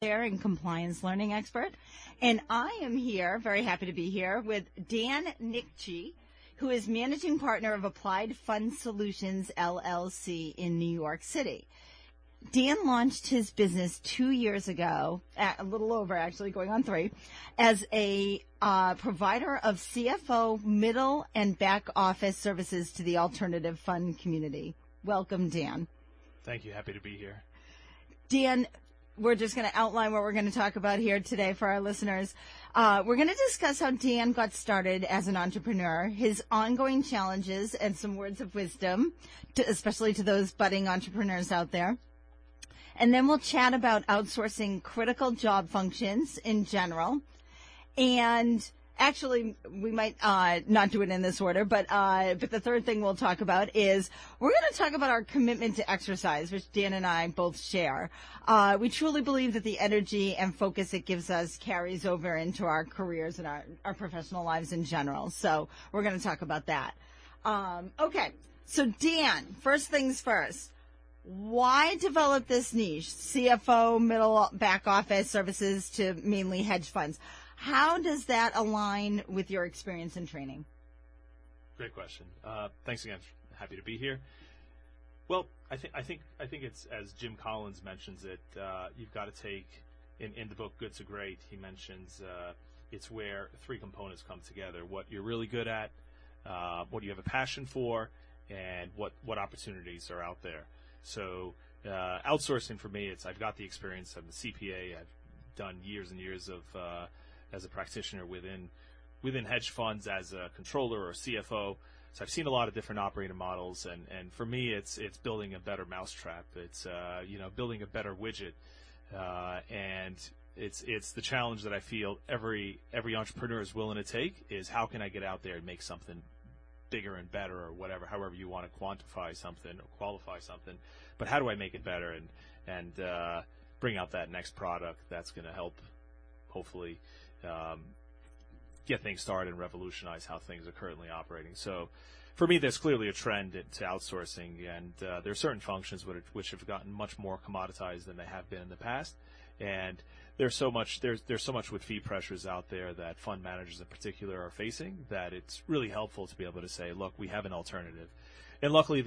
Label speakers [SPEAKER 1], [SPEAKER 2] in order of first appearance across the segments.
[SPEAKER 1] There and compliance learning expert. And I am here, very happy to be here, with Dan Nickchi, who is managing partner of Applied Fund Solutions, LLC in New York City. Dan launched his business 2 years ago, a little over actually, going on 3, as a provider of CFO middle and back office services to the alternative fund community. Welcome, Dan.
[SPEAKER 2] Thank you. Happy to be here.
[SPEAKER 1] Dan, we're just going to outline what we're going to talk about here today for our listeners. We're going to discuss how Dan got started as an entrepreneur, his ongoing challenges, and some words of wisdom, especially to those budding entrepreneurs out there. And then we'll chat about outsourcing critical job functions in general. And actually, we might not do it in this order, but the third thing we'll talk about is we're going to talk about our commitment to exercise, which Dan and I both share. We truly believe that the energy and focus it gives us carries over into our careers and our professional lives in general. So we're going to talk about that. Okay, so Dan, first things first. Why develop this niche, CFO, middle back office services to mainly hedge funds? How does that align with your experience and training?
[SPEAKER 2] Great question. Thanks again. Happy to be here. Well, I think it's, as Jim Collins mentions it, you've got to take in the book Good to Great. He mentions it's where 3 components come together: what you're really good at, what you have a passion for, and what opportunities are out there. So outsourcing for me, I've got the experience. I'm a CPA. I've done years and years of as a practitioner within hedge funds as a controller or CFO. So I've seen a lot of different operating models, and for me, it's building a better mousetrap. It's building a better widget, and it's the challenge that I feel every entrepreneur is willing to take is how can I get out there and make something bigger and better, or whatever, however you want to quantify something or qualify something, but how do I make it better and bring out that next product that's going to help hopefully get things started and revolutionize how things are currently operating. So for me, there's clearly a trend to outsourcing, and there are certain functions which have gotten much more commoditized than they have been in the past. And there's so much with fee pressures out there that fund managers in particular are facing that it's really helpful to be able to say, look, we have an alternative. And luckily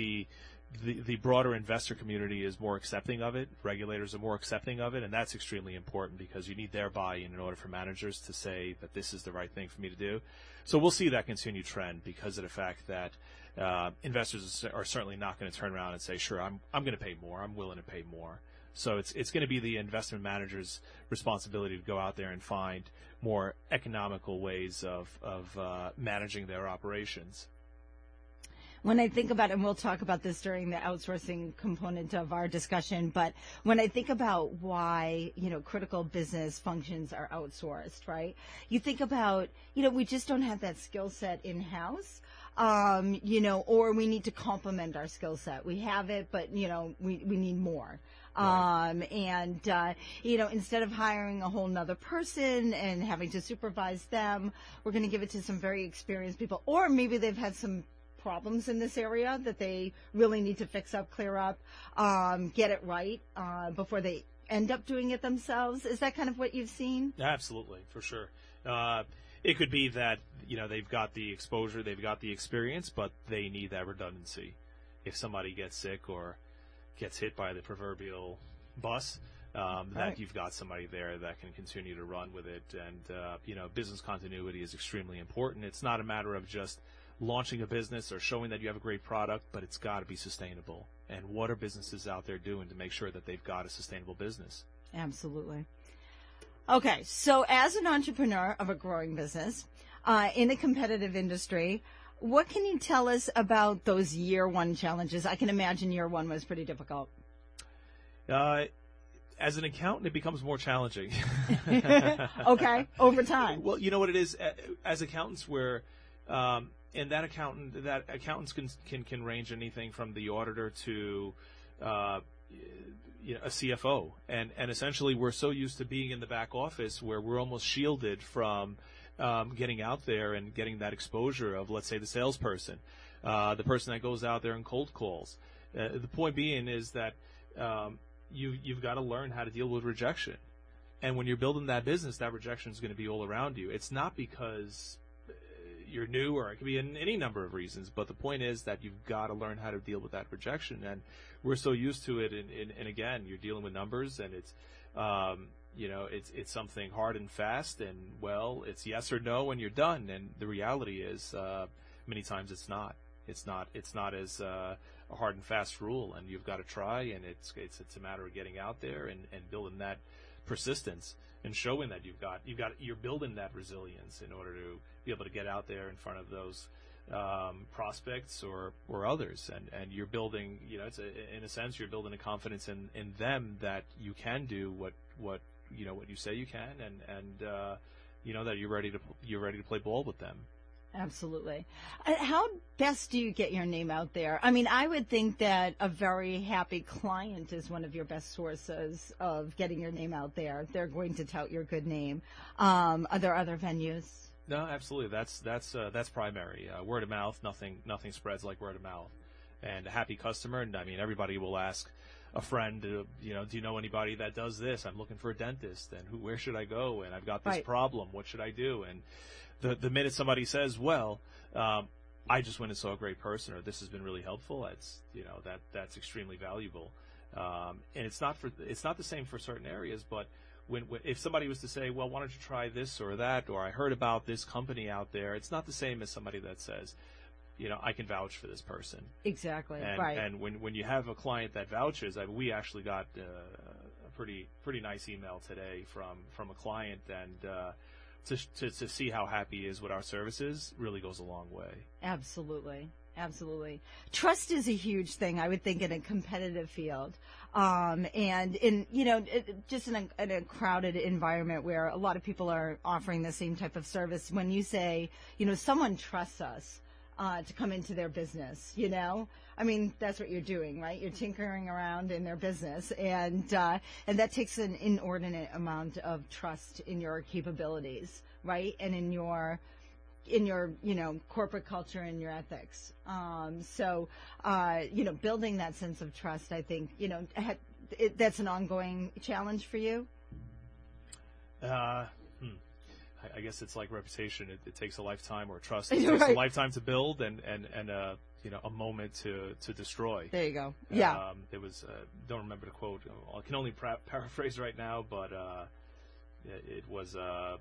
[SPEAKER 2] the broader investor community is more accepting of it. Regulators are more accepting of it, and that's extremely important because you need their buy-in in order for managers to say that this is the right thing for me to do. So we'll see that continued trend because of the fact that investors are certainly not going to turn around and say, sure, I'm going to pay more. I'm willing to pay more. So it's going to be the investment manager's responsibility to go out there and find more economical ways of managing their operations.
[SPEAKER 1] When I think about, and we'll talk about this during the outsourcing component of our discussion, but when I think about why, critical business functions are outsourced, right? You think about, we just don't have that skill set in-house, or we need to complement our skill set. We have it, but, we need more.
[SPEAKER 2] Right.
[SPEAKER 1] Instead of hiring a whole nother person and having to supervise them, we're going to give it to some very experienced people, or maybe they've had some problems in this area that they really need to fix up, clear up, get it right before they end up doing it themselves. Is that kind of what you've seen?
[SPEAKER 2] Absolutely, for sure. It could be that they've got the exposure, they've got the experience, but they need that redundancy. If somebody gets sick or gets hit by the proverbial bus, that you've got somebody there that can continue to run with it. And business continuity is extremely important. It's not a matter of just launching a business or showing that you have a great product, but it's got to be sustainable. And what are businesses out there doing to make sure that they've got a sustainable business?
[SPEAKER 1] Absolutely. Okay, so as an entrepreneur of a growing business in a competitive industry, what can you tell us about those year one challenges? I can imagine year one was pretty difficult.
[SPEAKER 2] As an accountant, it becomes more challenging.
[SPEAKER 1] Okay, over time.
[SPEAKER 2] Well, you know what it is? As accountants, and that accountants can range anything from the auditor to a CFO, and essentially we're so used to being in the back office where we're almost shielded from getting out there and getting that exposure of, let's say, the salesperson, the person that goes out there and cold calls. The point being is that you've got to learn how to deal with rejection. And when you're building that business, that rejection is going to be all around you. It's not because you're new, or it could be in any number of reasons. But the point is that you've got to learn how to deal with that rejection. And we're so used to it. And again, you're dealing with numbers, and it's, it's something hard and fast. And, well, it's yes or no, and you're done. And the reality is, many times it's not. It's not as a hard and fast rule. And you've got to try. And it's a matter of getting out there and building that persistence and showing that you're building that resilience in order to be able to get out there in front of those prospects or others, and you're building, in a sense, you're building a confidence in them that you can do what you say you can, and that you're ready to play ball with them.
[SPEAKER 1] Absolutely. How best do you get your name out there? I mean, I would think that a very happy client is one of your best sources of getting your name out there. They're going to tout your good name. Are there other venues?
[SPEAKER 2] No, absolutely. That's primary. Word of mouth. Nothing spreads like word of mouth. And a happy customer. And I mean, everybody will ask a friend, do you know anybody that does this? I'm looking for a dentist, and where should I go? And I've got this problem. What should I do? And the minute somebody says, well, I just went and saw a great person, or this has been really helpful, that's extremely valuable. And it's not the same for certain areas, but if somebody was to say, well, why don't you try this or that, or I heard about this company out there, it's not the same as somebody that says, I can vouch for this person.
[SPEAKER 1] Exactly.
[SPEAKER 2] And,
[SPEAKER 1] right.
[SPEAKER 2] And when you have a client that vouches, we actually got a pretty nice email today from a client, and to see how happy he is with our services really goes a long way.
[SPEAKER 1] Absolutely. Trust is a huge thing, I would think, in a competitive field. And in, just in a crowded environment where a lot of people are offering the same type of service, when you say, someone trusts us to come into their business, I mean, that's what you're doing, right? You're tinkering around in their business, and that takes an inordinate amount of trust in your capabilities, right? And in your corporate culture and your ethics. So building that sense of trust, I think, that's an ongoing challenge for you.
[SPEAKER 2] I guess it's like reputation. It takes a lifetime, or trust. It takes a lifetime to build, and a moment to destroy.
[SPEAKER 1] There you go. Yeah.
[SPEAKER 2] There was don't remember the quote. I can only paraphrase right now, but it was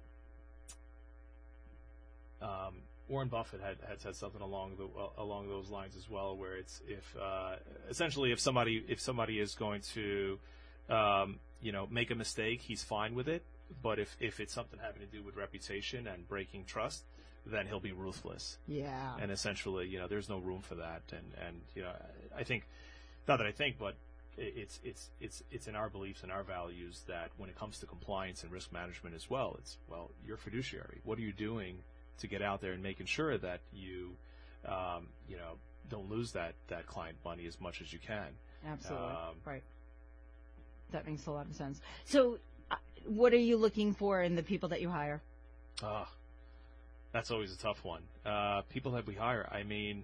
[SPEAKER 2] Warren Buffett had said something along those lines as well, where it's essentially if somebody is going to make a mistake, he's fine with it. But if it's something having to do with reputation and breaking trust, then he'll be ruthless.
[SPEAKER 1] Yeah.
[SPEAKER 2] And essentially, there's no room for that. And I think, not that I think, but it's in our beliefs and our values that when it comes to compliance and risk management as well, you're a fiduciary. What are you doing to get out there and making sure that you don't lose that client money as much as you can?
[SPEAKER 1] Absolutely. Right. That makes a lot of sense. So, what are you looking for in the people that you hire?
[SPEAKER 2] That's always a tough one. People that we hire, I mean,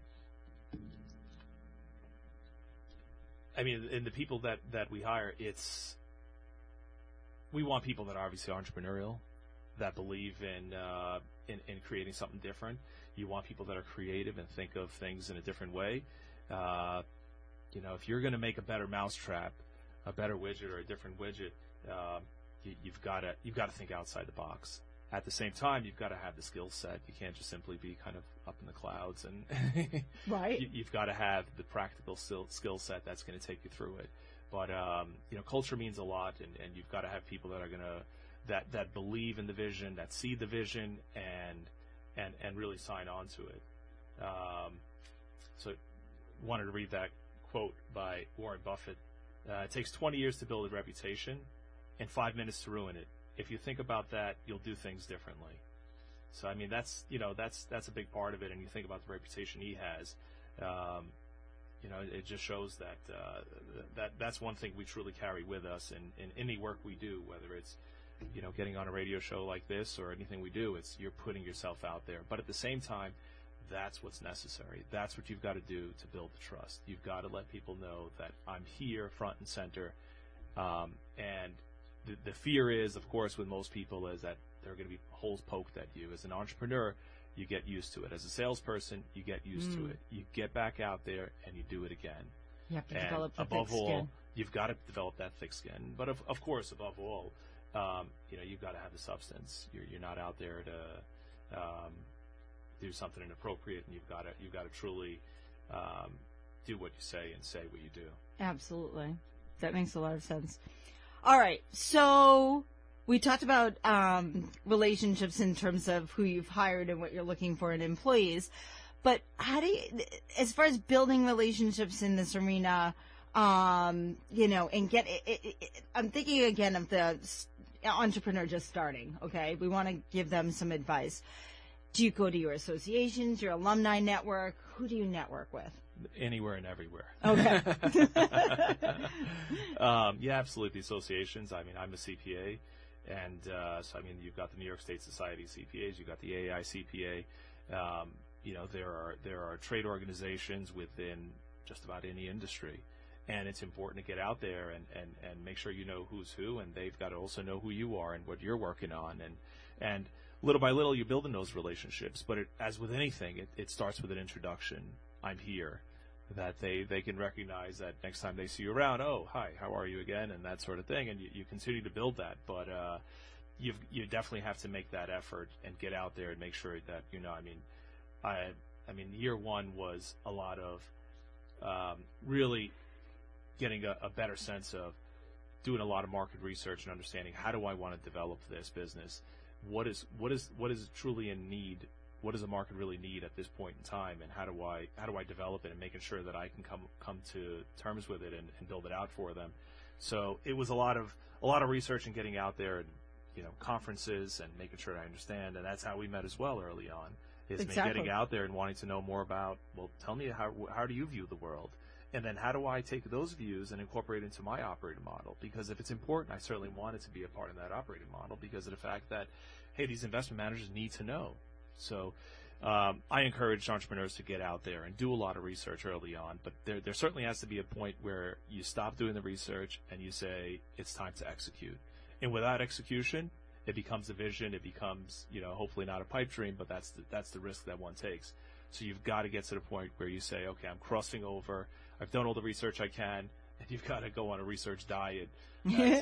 [SPEAKER 2] in the people that we hire, we want people that are obviously entrepreneurial, that believe in creating something different. You want people that are creative and think of things in a different way. If you're going to make a better mousetrap, a better widget, or a different widget, you've got to think outside the box. At the same time, you've got to have the skill set. You can't just simply be kind of up in the clouds, and
[SPEAKER 1] right.
[SPEAKER 2] You've got to have the practical skill set that's going to take you through it. But culture means a lot, and you've got to have people that are going to that believe in the vision, that see the vision, and really sign on to it. So, wanted to read that quote by Warren Buffett. It takes 20 years to build a reputation, and 5 minutes to ruin it. If you think about that, you'll do things differently. So, I mean, that's a big part of it. And you think about the reputation he has. It just shows that that's one thing we truly carry with us in any work we do, whether it's getting on a radio show like this or anything we do. It's you're putting yourself out there. But at the same time, that's what's necessary. That's what you've got to do to build the trust. You've got to let people know that I'm here, front and center, And the fear is, of course, with most people is that there are going to be holes poked at you. As an entrepreneur, you get used to it. As a salesperson, you get used to it. You get back out there and you do it again.
[SPEAKER 1] You have to
[SPEAKER 2] And
[SPEAKER 1] develop the
[SPEAKER 2] above
[SPEAKER 1] thick
[SPEAKER 2] all,
[SPEAKER 1] skin.
[SPEAKER 2] you've got to develop that thick skin. But of course, above all, you've got to have the substance. You're not out there to do something inappropriate, and you've got to truly do what you say and say what you do.
[SPEAKER 1] Absolutely. That makes a lot of sense. All right. So we talked about relationships in terms of who you've hired and what you're looking for in employees. But how do you, as far as building relationships in this arena, and get, I'm thinking again of the entrepreneur just starting, okay? We want to give them some advice. Do you go to your associations, your alumni network? Who do you network with?
[SPEAKER 2] Anywhere and everywhere.
[SPEAKER 1] Okay.
[SPEAKER 2] Yeah, absolutely. Associations. I mean, I'm a CPA, and so I mean, you've got the New York State Society of CPAs, you've got the AICPA. There are trade organizations within just about any industry, and it's important to get out there and make sure you know who's who, and they've got to also know who you are and what you're working on, and little by little you're building those relationships. But as with anything, it starts with an introduction. I'm here, that they can recognize that next time they see you around, oh, hi, how are you again, and that sort of thing, and you continue to build that. But you definitely have to make that effort and get out there and make sure that, I mean, year one was a lot of really getting a better sense of doing a lot of market research and understanding, how do I want to develop this business? What is truly in need? What does the market really need at this point in time, and how do I develop it, and making sure that I can come to terms with it and build it out for them. So it was a lot of research and getting out there, and conferences, and making sure I understand. And that's how we met as well early on. Is me getting out there and wanting to know more about, well, tell me how do you view the world, and then how do I take those views and incorporate it into my operating model? Because if it's important, I certainly want it to be a part of that operating model, because of the fact that, hey, these investment managers need to know. So I encourage entrepreneurs to get out there and do a lot of research early on, but there certainly has to be a point where you stop doing the research and you say, it's time to execute. And without execution, it becomes a vision. It becomes, hopefully not a pipe dream, but that's the risk that one takes. So you've got to get to the point where you say, okay, I'm crossing over. I've done all the research I can, and you've got to go on a research diet. As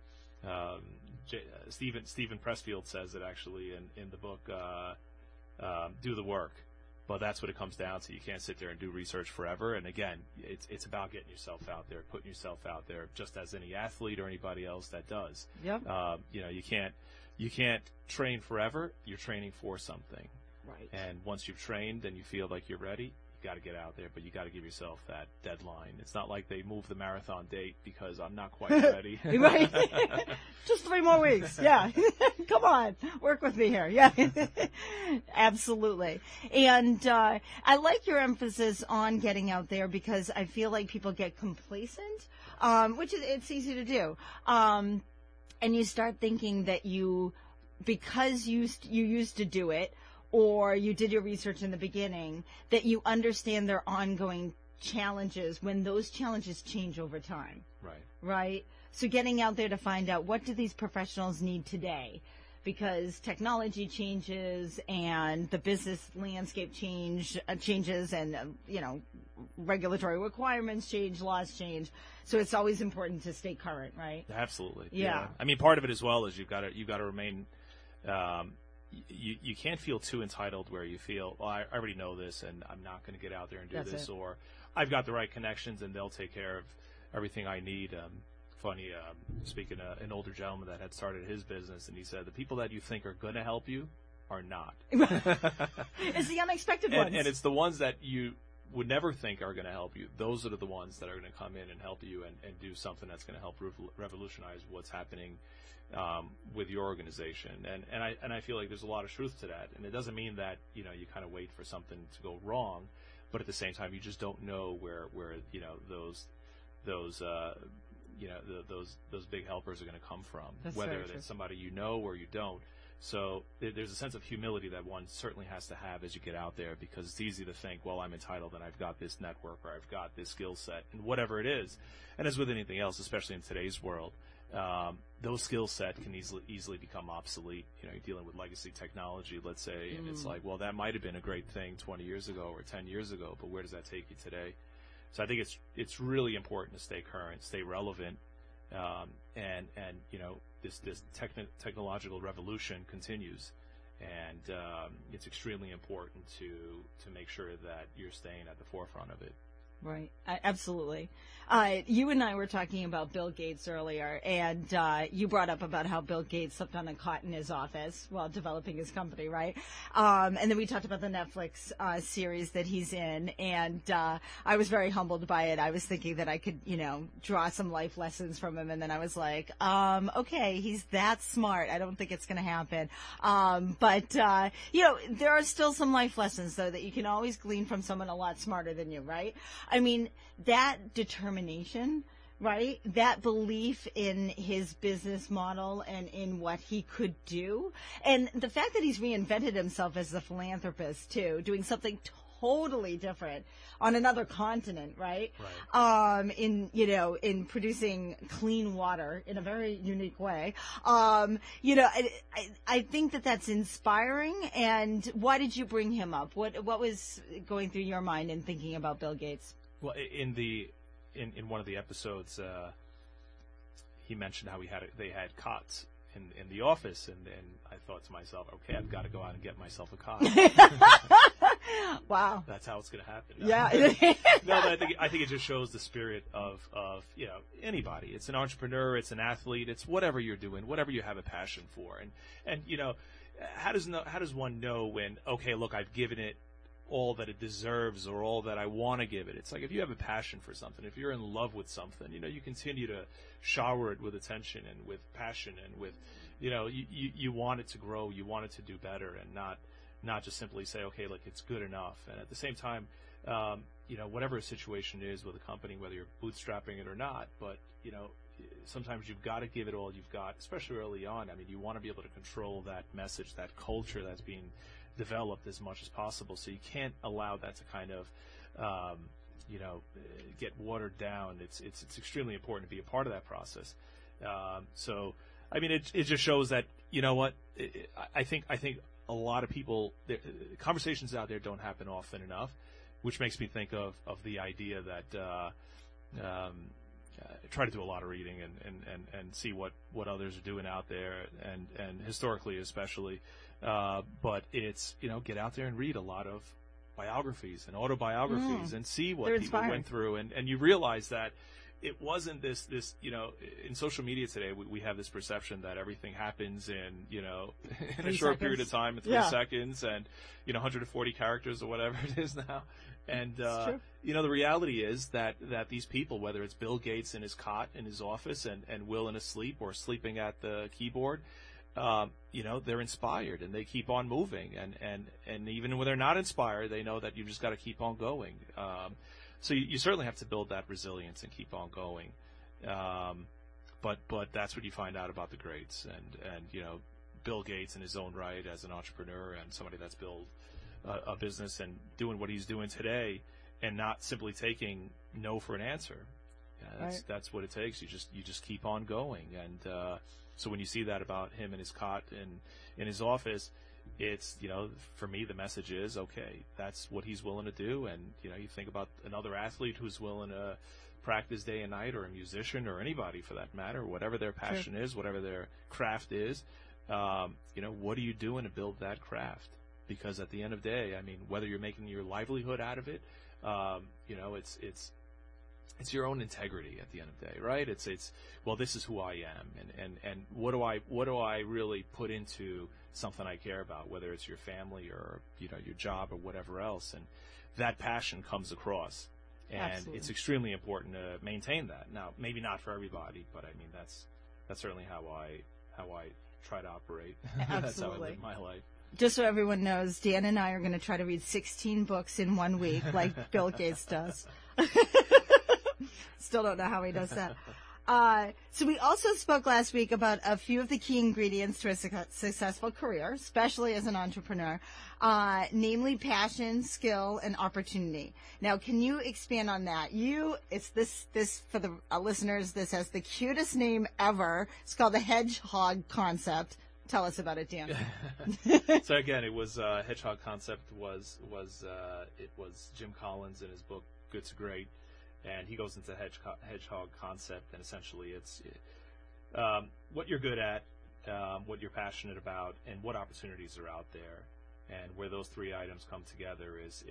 [SPEAKER 2] Stephen Pressfield says it actually in the book, Do the Work. But that's what it comes down to. You can't sit there and do research forever. And again, it's about getting yourself out there, putting yourself out there, just as any athlete or anybody else that does.
[SPEAKER 1] Yep.
[SPEAKER 2] You can't train forever. You're training for something.
[SPEAKER 1] Right.
[SPEAKER 2] And once you've trained and you feel like you're ready, you got to get out there, but you got to give yourself that deadline. It's not like they move the marathon date because I'm not quite ready.
[SPEAKER 1] Right. Just 3 more weeks. Yeah. Come on. Work with me here. Yeah. Absolutely. And I like your emphasis on getting out there, because I feel like people get complacent, which it's easy to do. And you start thinking that because you used to do it, or you did your research in the beginning, that you understand their ongoing challenges when those challenges change over time.
[SPEAKER 2] Right.
[SPEAKER 1] Right? So getting out there to find out, what do these professionals need today? Because technology changes and the business landscape changes, and, regulatory requirements change, laws change. So it's always important to stay current, right?
[SPEAKER 2] Absolutely.
[SPEAKER 1] Yeah.
[SPEAKER 2] I mean, part of it as well is you've got to remain, you can't feel too entitled where you feel, well, I already know this and I'm not going to get out there and do this, or I've got the right connections and they'll take care of everything I need. Speaking of an older gentleman that had started his business, and he said, the people that you think are going to help you are not.
[SPEAKER 1] It's the unexpected ones.
[SPEAKER 2] And it's the ones that you would never think are going to help you. Those are the ones that are going to come in and help you and do something that's going to help revolutionize what's happening with your organization. And I feel like there's a lot of truth to that. And it doesn't mean that, you kind of wait for something to go wrong, but at the same time, you just don't know where those big helpers are going to come from,
[SPEAKER 1] That's
[SPEAKER 2] whether it's somebody you know or you don't. So there's a sense of humility that one certainly has to have as you get out there, because it's easy to think, well, I'm entitled and I've got this network or I've got this skill set and whatever it is. And as with anything else, especially in today's world, those skill set can easily become obsolete. You know, you're dealing with legacy technology, let's say, and it's like, well, that might have been a great thing 20 years ago or 10 years ago, but where does that take you today? So I think it's really important to stay current, stay relevant, and you know, this technological revolution continues, and it's extremely important to make sure that you're staying at the forefront of it.
[SPEAKER 1] Right. Absolutely. You and I were talking about Bill Gates earlier, and you brought up about how Bill Gates slept on a cot in his office while developing his company, right? And then we talked about the Netflix series that he's in, and I was very humbled by it. I was thinking that I could, you know, draw some life lessons from him, and then I was like, okay, he's that smart. I don't think it's going to happen. But you know, there are still some life lessons, though, that you can always glean from someone a lot smarter than you, right? I mean, that determination, right? That belief in his business model and in what he could do. And the fact that he's reinvented himself as a philanthropist, too, doing something totally different on another continent, right?
[SPEAKER 2] Right.
[SPEAKER 1] In producing clean water in a very unique way. You know, I think that that's inspiring. And why did you bring him up? What was going through your mind in thinking about Bill Gates?
[SPEAKER 2] Well, in one of the episodes, he mentioned how they had cots in the office, and I thought to myself, okay, I've got to go out and get myself a cot.
[SPEAKER 1] Wow,
[SPEAKER 2] that's how it's going to happen.
[SPEAKER 1] Yeah.
[SPEAKER 2] No, but I think it just shows the spirit of you know, anybody. It's an entrepreneur, it's an athlete, it's whatever you're doing, whatever you have a passion for, and you know, how does one know when, okay, look, I've given it all that it deserves or all that I want to give it? It's like, if you have a passion for something, if you're in love with something, you know, you continue to shower it with attention and with passion and with, you know, you want it to grow, you want it to do better, and not just simply say, okay, look, it's good enough. And at the same time, you know, whatever a situation is with a company, whether you're bootstrapping it or not, but, you know, sometimes you've got to give it all you've got, especially early on. I mean, you want to be able to control that message, that culture that's being developed as much as possible. So you can't allow that to kind of, you know, get watered down. It's extremely important to be a part of that process. So, I mean, it just shows that, you know what, I think a lot of people, conversations out there don't happen often enough, which makes me think of the idea that try to do a lot of reading and see what others are doing out there, and historically especially. But it's, you know, get out there and read a lot of biographies and autobiographies and see what people went through, and you realize that it wasn't this, you know, in social media today, we have this perception that everything happens in, you know, in a short period of time, in 3 seconds, and, you know, 140 characters or whatever it is now. And, you know, the reality is that these people, whether it's Bill Gates in his cot in his office and Will in his sleep or sleeping at the keyboard, you know, they're inspired and they keep on moving. And even when they're not inspired, they know that you just got to keep on going. So you certainly have to build that resilience and keep on going. But that's what you find out about the greats. And you know, Bill Gates in his own right as an entrepreneur and somebody that's built a business and doing what he's doing today, and not simply taking no for an answer. That's what it takes. You just keep on going. And so when you see that about him in his cot in his office, it's, you know, for me, the message is, okay, that's what he's willing to do. And, you know, you think about another athlete who's willing to practice day and night, or a musician, or anybody for that matter, whatever their passion is, whatever their craft is, you know, what are you doing to build that craft? Because at the end of the day, I mean, whether you're making your livelihood out of it, you know, it's your own integrity at the end of the day, right? It's well, this is who I am, and what do I really put into something I care about, whether it's your family or, you know, your job or whatever else, and that passion comes across, and
[SPEAKER 1] Absolutely.
[SPEAKER 2] It's extremely important to maintain that. Now, maybe not for everybody, but I mean that's certainly how I try to operate. That's how I live my life.
[SPEAKER 1] Just so everyone knows, Dan and I are going to try to read 16 books in 1 week, like Bill Gates does. Still don't know how he does that. So we also spoke last week about a few of the key ingredients to a successful career, especially as an entrepreneur, namely passion, skill, and opportunity. Now, can you expand on that? It's this for the listeners, this has the cutest name ever. It's called the hedgehog concept. Tell us about it, Dan.
[SPEAKER 2] So again, it was hedgehog concept was Jim Collins in his book Good to Great. And he goes into hedgehog concept, and essentially it's what you're good at, what you're passionate about, and what opportunities are out there. And where those three items come together is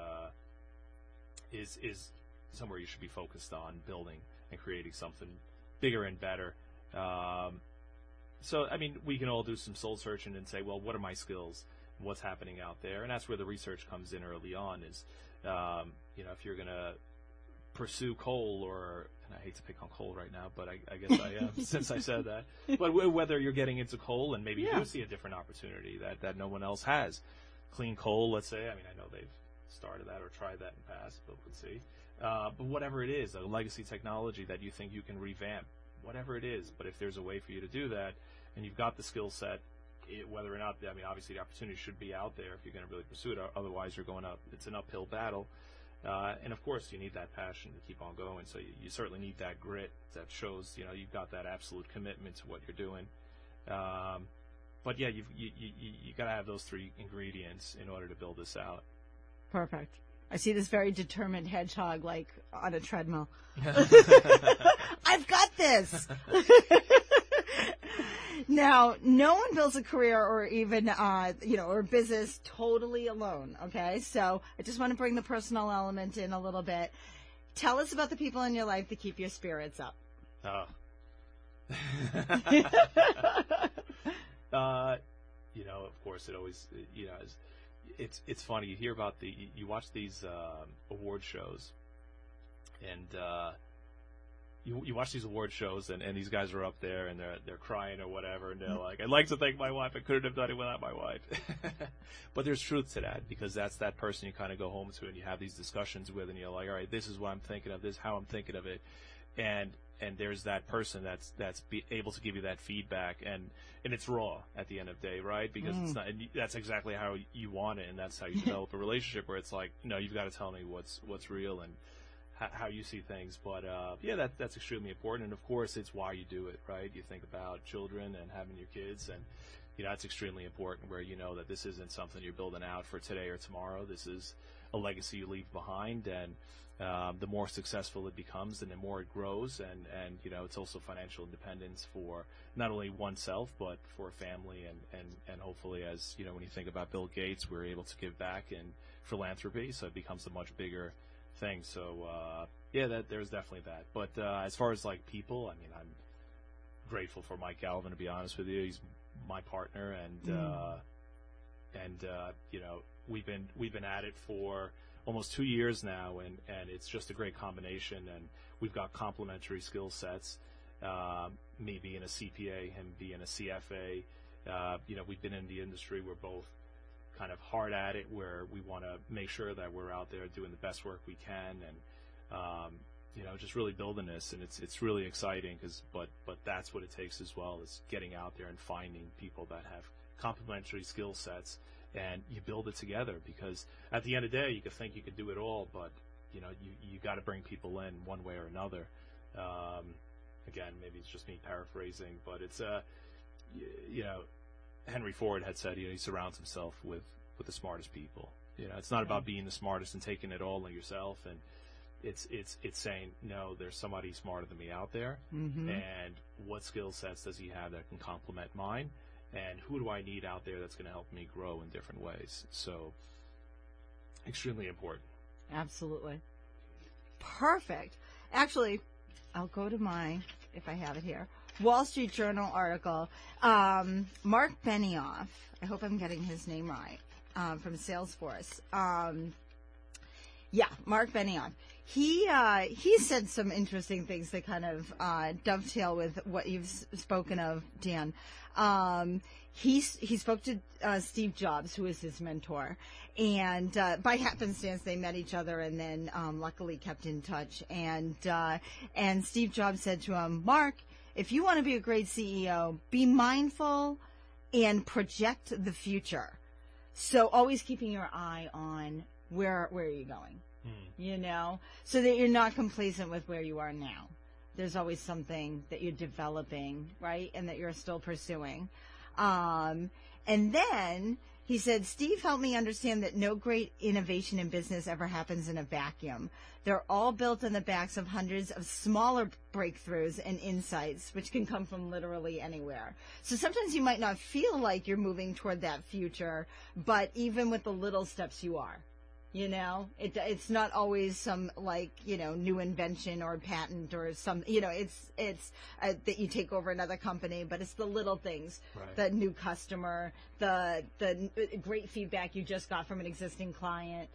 [SPEAKER 2] somewhere you should be focused on building and creating something bigger and better. So, I mean, we can all do some soul searching and say, well, what are my skills? What's happening out there? And that's where the research comes in early on is, if you're going to pursue coal and I hate to pick on coal right now, but I guess I am since I said that. But whether you're getting into coal and maybe you do see a different opportunity that no one else has. Clean coal, let's say. I mean, I know they've started that or tried that in the past, but we'll see. But whatever it is, a legacy technology that you think you can revamp, whatever it is. But if there's a way for you to do that and you've got the skill set, whether or not, I mean, obviously the opportunity should be out there if you're going to really pursue it. Otherwise, you're going up. It's an uphill battle. And of course, you need that passion to keep on going. So you certainly need that grit that shows, you've got that absolute commitment to what you're doing. But yeah, you got to have those three ingredients in order to build this out.
[SPEAKER 1] Perfect. I see this very determined hedgehog like on a treadmill. I've got this. Now, no one builds a career or even, or business totally alone, okay? So I just want to bring the personal element in a little bit. Tell us about the people in your life that keep your spirits up.
[SPEAKER 2] Of course, it always, it's funny. You hear about you watch these award shows, and you watch these award shows, and these guys are up there, and they're crying or whatever, and they're like, I'd like to thank my wife. I couldn't have done it without my wife. But there's truth to that, because that's that person you kind of go home to, and you have these discussions with, and you're like, all right, this is what I'm thinking of, this is how I'm thinking of it, and there's that person that's able to give you that feedback, and it's raw at the end of the day, right? Because it's not, and that's exactly how you want it, and that's how you develop a relationship where it's like, you've got to tell me what's real and how you see things. But that's extremely important, and of course it's why you do it, right? You think about children and having your kids, and that's extremely important, where you know that this isn't something you're building out for today or tomorrow. This is a legacy you leave behind, and the more successful it becomes, and the more it grows, and it's also financial independence for not only oneself but for a family, and hopefully, as when you think about Bill Gates, we're able to give back in philanthropy, so it becomes a much bigger thing. So there's definitely that. But as far as like people, I mean, I'm grateful for Mike Galvin, to be honest with you. He's my partner, and we've been at it for almost 2 years now, and it's just a great combination, and we've got complementary skill sets. Me being a CPA, him being a CFA, we've been in the industry. We're both kind of hard at it, where we want to make sure that we're out there doing the best work we can, and just really building this, and it's really exciting, but that's what it takes as well, is getting out there and finding people that have complementary skill sets, and you build it together, because at the end of the day, you could think you could do it all, but you got to bring people in one way or another. Again, maybe it's just me paraphrasing, but it's Henry Ford had said, he surrounds himself with the smartest people. It's not about being the smartest and taking it all on yourself, and it's saying, no, there's somebody smarter than me out there, and what skill sets does he have that can complement mine, and who do I need out there that's going to help me grow in different ways? So, extremely important.
[SPEAKER 1] Absolutely. Perfect. Actually, I'll go to if I have it here, Wall Street Journal article. Mark Benioff, I hope I'm getting his name right, from Salesforce. Yeah, Mark Benioff. He said some interesting things that kind of dovetail with what you've spoken of, Dan. He spoke to Steve Jobs, who is his mentor, and by happenstance they met each other, and then luckily kept in touch. And Steve Jobs said to him, "Mark, if you want to be a great CEO, be mindful and project the future. So always keeping your eye on where are you going." You know, so that you're not complacent with where you are now. There's always something that you're developing, right, and that you're still pursuing. And then he said, "Steve helped me understand that no great innovation in business ever happens in a vacuum. They're all built on the backs of hundreds of smaller breakthroughs and insights, which can come from literally anywhere." So sometimes you might not feel like you're moving toward that future, but even with the little steps you are. You know, it's not always some new invention or patent or some, it's that you take over another company, but it's the little things,
[SPEAKER 2] Right.
[SPEAKER 1] The new customer, the great feedback you just got from an existing client,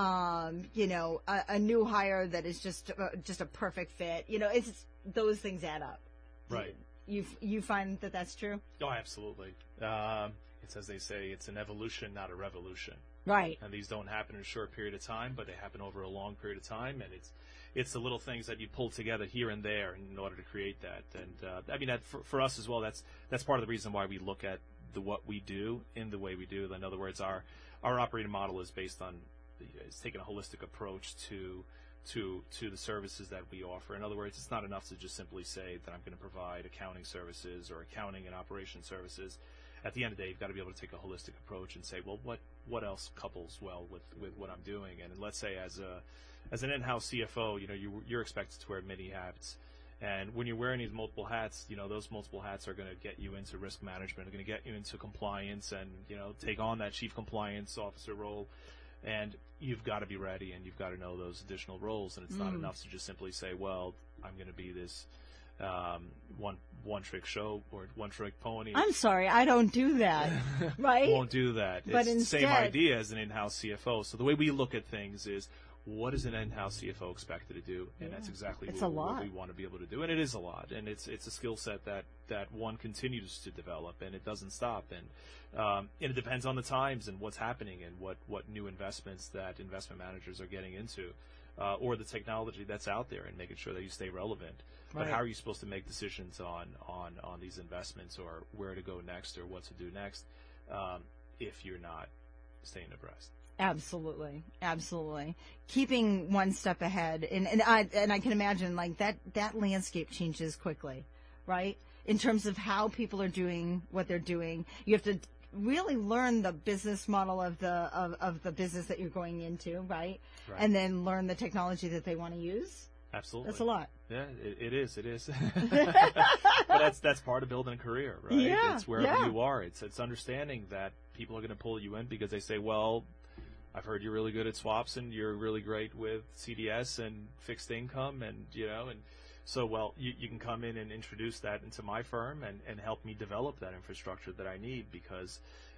[SPEAKER 1] a new hire that is just a perfect fit. It's those things add up.
[SPEAKER 2] Right.
[SPEAKER 1] You find that that's true?
[SPEAKER 2] Oh, absolutely. It's as they say, it's an evolution, not a revolution.
[SPEAKER 1] Right.
[SPEAKER 2] And these don't happen in a short period of time, but they happen over a long period of time. And it's the little things that you pull together here and there in order to create that. And that for us as well, that's part of the reason why we look at what we do in the way we do. In other words, our operating model is based on it's taking a holistic approach to the services that we offer. In other words, it's not enough to just simply say that I'm going to provide accounting services or accounting and operation services. At the end of the day, you've got to be able to take a holistic approach and say, well, what else couples well with what I'm doing? And let's say as an in-house CFO, you're expected to wear many hats. And when you're wearing these multiple hats, those multiple hats are going to get you into risk management, are going to get you into compliance and, take on that chief compliance officer role. And you've got to be ready and you've got to know those additional roles. And it's not enough to just simply say, well, I'm going to be this one trick show or one trick pony.
[SPEAKER 1] I'm sorry, I don't do that. Right?
[SPEAKER 2] Won't do that.
[SPEAKER 1] But
[SPEAKER 2] it's
[SPEAKER 1] instead,
[SPEAKER 2] the same idea as an in-house CFO. So the way we look at things is, what is an in-house CFO expected to do? And that's exactly what we want to be able to do. And it is a lot. And it's a skill set that one continues to develop, and it doesn't stop. And it depends on the times and what's happening and what new investments that investment managers are getting into, or the technology that's out there, and making sure that you stay relevant. But how are you supposed to make decisions on these investments, or where to go next, or what to do next, if you're not staying abreast?
[SPEAKER 1] Absolutely. Keeping one step ahead, and I can imagine that landscape changes quickly, right? In terms of how people are doing what they're doing, you have to really learn the business model of the business that you're going into, right? And then learn the technology that they want to use.
[SPEAKER 2] Absolutely.
[SPEAKER 1] That's a lot.
[SPEAKER 2] Yeah, it is. But that's part of building a career, right?
[SPEAKER 1] Yeah,
[SPEAKER 2] it's wherever you are. It's understanding that people are going to pull you in because they say, well, I've heard you're really good at swaps and you're really great with CDS and fixed income, and so, well, you can come in and introduce that into my firm and help me develop that infrastructure that I need, because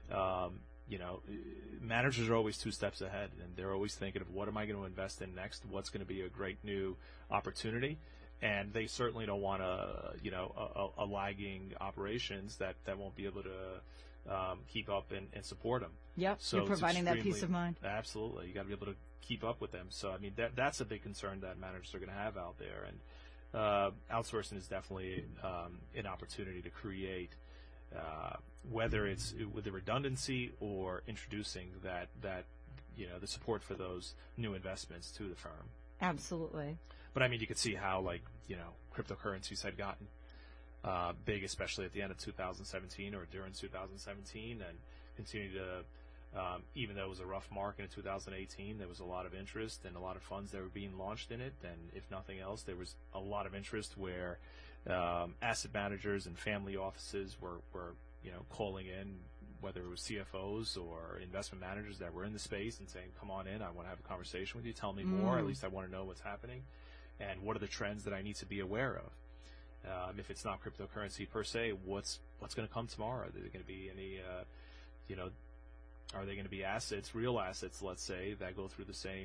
[SPEAKER 2] managers are always 2 steps ahead, and they're always thinking of what am I going to invest in next, what's going to be a great new opportunity, and they certainly don't want a lagging operations that won't be able to keep up and support them.
[SPEAKER 1] Yep, so you're providing that peace of mind.
[SPEAKER 2] Absolutely, you got to be able to keep up with them. So that's a big concern that managers are going to have out there, and outsourcing is definitely an opportunity to create. Whether it's with the redundancy or introducing that the support for those new investments to the firm.
[SPEAKER 1] Absolutely.
[SPEAKER 2] But you could see how cryptocurrencies had gotten big, especially at the end of 2017 or during 2017, and continue to, even though it was a rough market in 2018, there was a lot of interest and a lot of funds that were being launched in it. And if nothing else, there was a lot of interest where asset managers and family offices were calling in, whether it was CFOs or investment managers that were in the space and saying, come on in, I want to have a conversation with you, tell me more, at least I want to know what's happening, and what are the trends that I need to be aware of. If it's not cryptocurrency per se, what's going to come tomorrow? Are there going to be any, are they going to be assets, real assets, let's say, that go through the same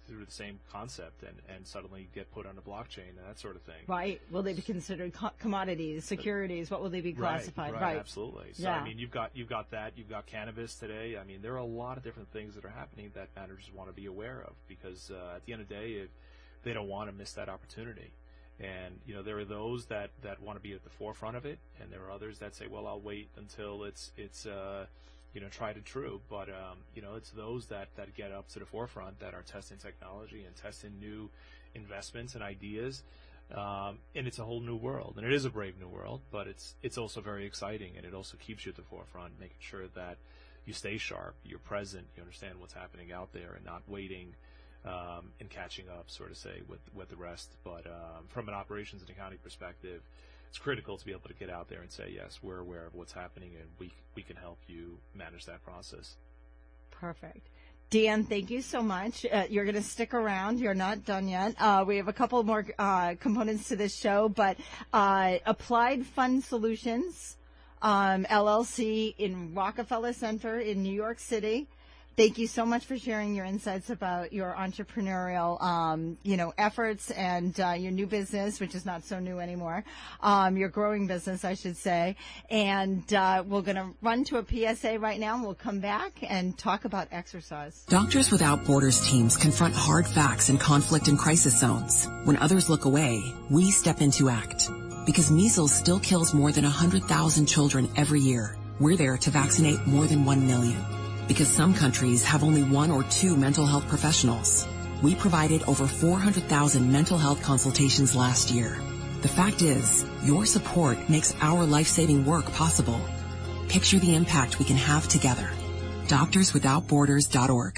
[SPEAKER 2] through the same concept and suddenly get put on the blockchain and that sort of thing.
[SPEAKER 1] Right. Will they be considered commodities, securities? What will they be classified?
[SPEAKER 2] Right. Absolutely. So,
[SPEAKER 1] yeah.
[SPEAKER 2] I mean, you've got that. You've got cannabis today. I mean, there are a lot of different things that are happening that managers want to be aware of because at the end of the day, they don't want to miss that opportunity. And, there are those that want to be at the forefront of it, and there are others that say, well, I'll wait until it's tried and true. But, it's those that get up to the forefront that are testing technology and testing new investments and ideas. And it's a whole new world, and it is a brave new world, but it's also very exciting, and it also keeps you at the forefront, making sure that you stay sharp, you're present, you understand what's happening out there, and not waiting and catching up, sort of say, with the rest. But from an operations and accounting perspective, it's critical to be able to get out there and say, yes, we're aware of what's happening, and we can help you manage that process.
[SPEAKER 1] Perfect. Dan, thank you so much. You're going to stick around. You're not done yet. We have a couple more components to this show, but Applied Fund Solutions, LLC in Rockefeller Center in New York City. Thank you so much for sharing your insights about your entrepreneurial, efforts and your new business, which is not so new anymore, your growing business, I should say. And we're going to run to a PSA right now, and we'll come back and talk about exercise.
[SPEAKER 3] Doctors Without Borders teams confront hard facts in conflict and crisis zones. When others look away, we step in to act. Because measles still kills more than 100,000 children every year, we're there to vaccinate more than 1 million. Because some countries have only 1 or 2 mental health professionals. We provided over 400,000 mental health consultations last year. The fact is, your support makes our life-saving work possible. Picture the impact we can have together. DoctorsWithoutBorders.org.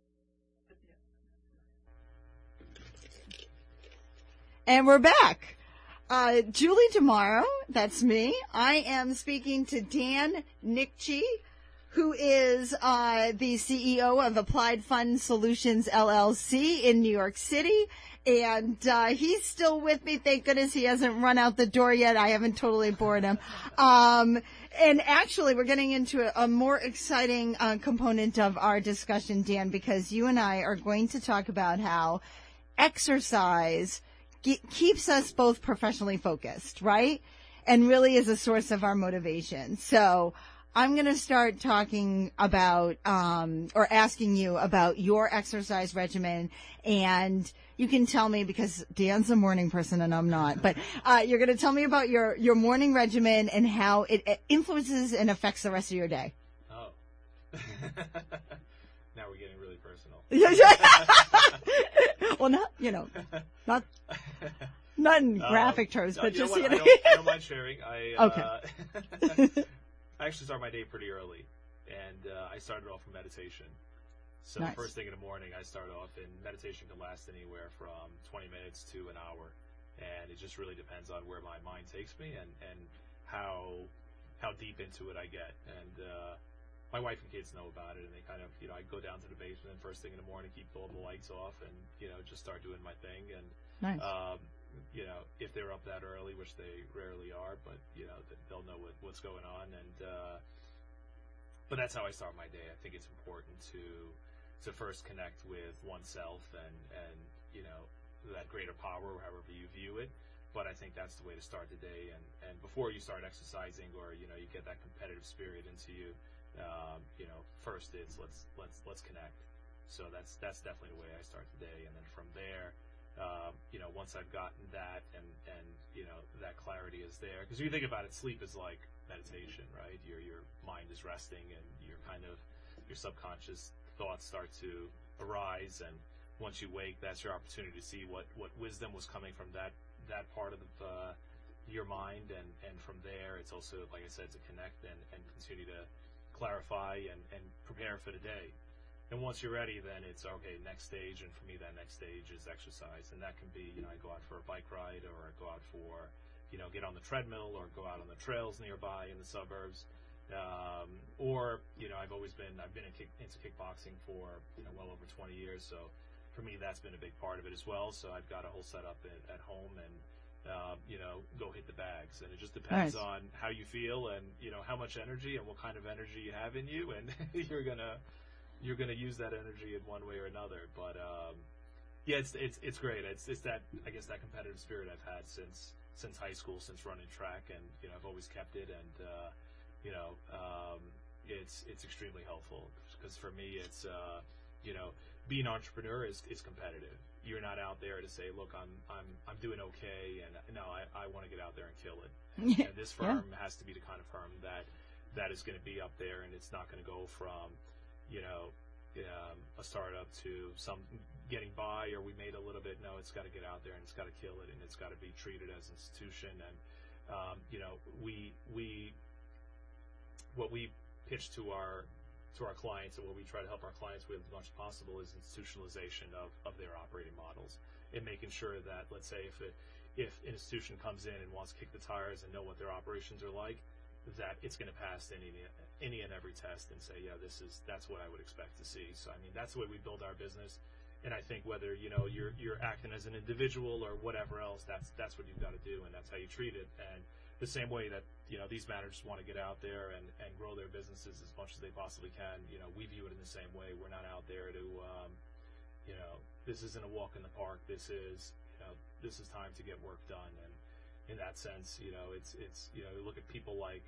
[SPEAKER 1] And we're back. Julie Demaro, that's me. I am speaking to Dan Nikci, who is the CEO of Applied Fund Solutions, LLC in New York City. And he's still with me. Thank goodness he hasn't run out the door yet. I haven't totally bored him. And actually, we're getting into a more exciting component of our discussion, Dan, because you and I are going to talk about how exercise keeps us both professionally focused, right? And really is a source of our motivation. So I'm going to start talking about, or asking you about your exercise regimen, and you can tell me, because Dan's a morning person and I'm not, but you're going to tell me about your morning regimen and how it influences and affects the rest of your day.
[SPEAKER 2] Oh. Now we're getting really personal.
[SPEAKER 1] Well, not in graphic terms, but just,
[SPEAKER 2] I don't mind sharing.
[SPEAKER 1] Okay.
[SPEAKER 2] I actually start my day pretty early, and I started off with meditation. So
[SPEAKER 1] Nice.
[SPEAKER 2] First thing in the morning, I start off, and meditation can last anywhere from 20 minutes to an hour, and it just really depends on where my mind takes me and how deep into it I get. And my wife and kids know about it, and they kind of, I go down to the basement first thing in the morning, keep all the lights off, and just start doing my thing. And
[SPEAKER 1] Nice.
[SPEAKER 2] If they're up that early, which they rarely are, but they'll know what's going on. And but that's how I start my day. I think it's important to first connect with oneself and that greater power, however you view it. But I think that's the way to start the day. And before you start exercising, or you get that competitive spirit into you, first it's let's connect. So that's definitely the way I start the day. And then from there, once I've gotten that and that clarity is there, because you think about it, sleep is like meditation, right? Your mind is resting, and your subconscious thoughts start to arise, and once you wake, that's your opportunity to see what wisdom was coming from that part of your mind, and from there, it's also, like I said, to connect and continue to clarify and prepare for the day. And once you're ready, then it's, okay, next stage. And for me, that next stage is exercise. And that can be, I go out for a bike ride, or I go out for, get on the treadmill, or go out on the trails nearby in the suburbs. Or, I've been into kickboxing for, well over 20 years. So for me, that's been a big part of it as well. So I've got a whole setup at home, and, go hit the bags. And it just depends on how you feel, and, how much energy and what kind of energy you have in you. And you're going to use that energy in one way or another. But Yeah, it's great. It's that, I guess, that competitive spirit I've had since high school, since running track, and I've always kept it, and it's extremely helpful because for me it's being an entrepreneur is competitive. You're not out there to say, look, I'm doing okay, and no, I want to get out there and kill it. And this firm has to be the kind of firm that is going to be up there, and it's not going to go from a startup to some getting by, or we made a little bit. No, it's got to get out there and it's got to kill it, and it's got to be treated as an institution. And what we pitch to our clients, and what we try to help our clients with as much as possible, is institutionalization of their operating models, and making sure that, let's say, if an institution comes in and wants to kick the tires and know what their operations are like, that it's going to pass any and every test and say, yeah, that's what I would expect to see. So I mean, that's the way we build our business. And I think whether you're acting as an individual or whatever else, that's what you've got to do, and that's how you treat it. And the same way that these managers want to get out there and grow their businesses as much as they possibly can, we view it in the same way. We're not out there to this isn't a walk in the park. This is time to get work done. And in that sense, it's look at people like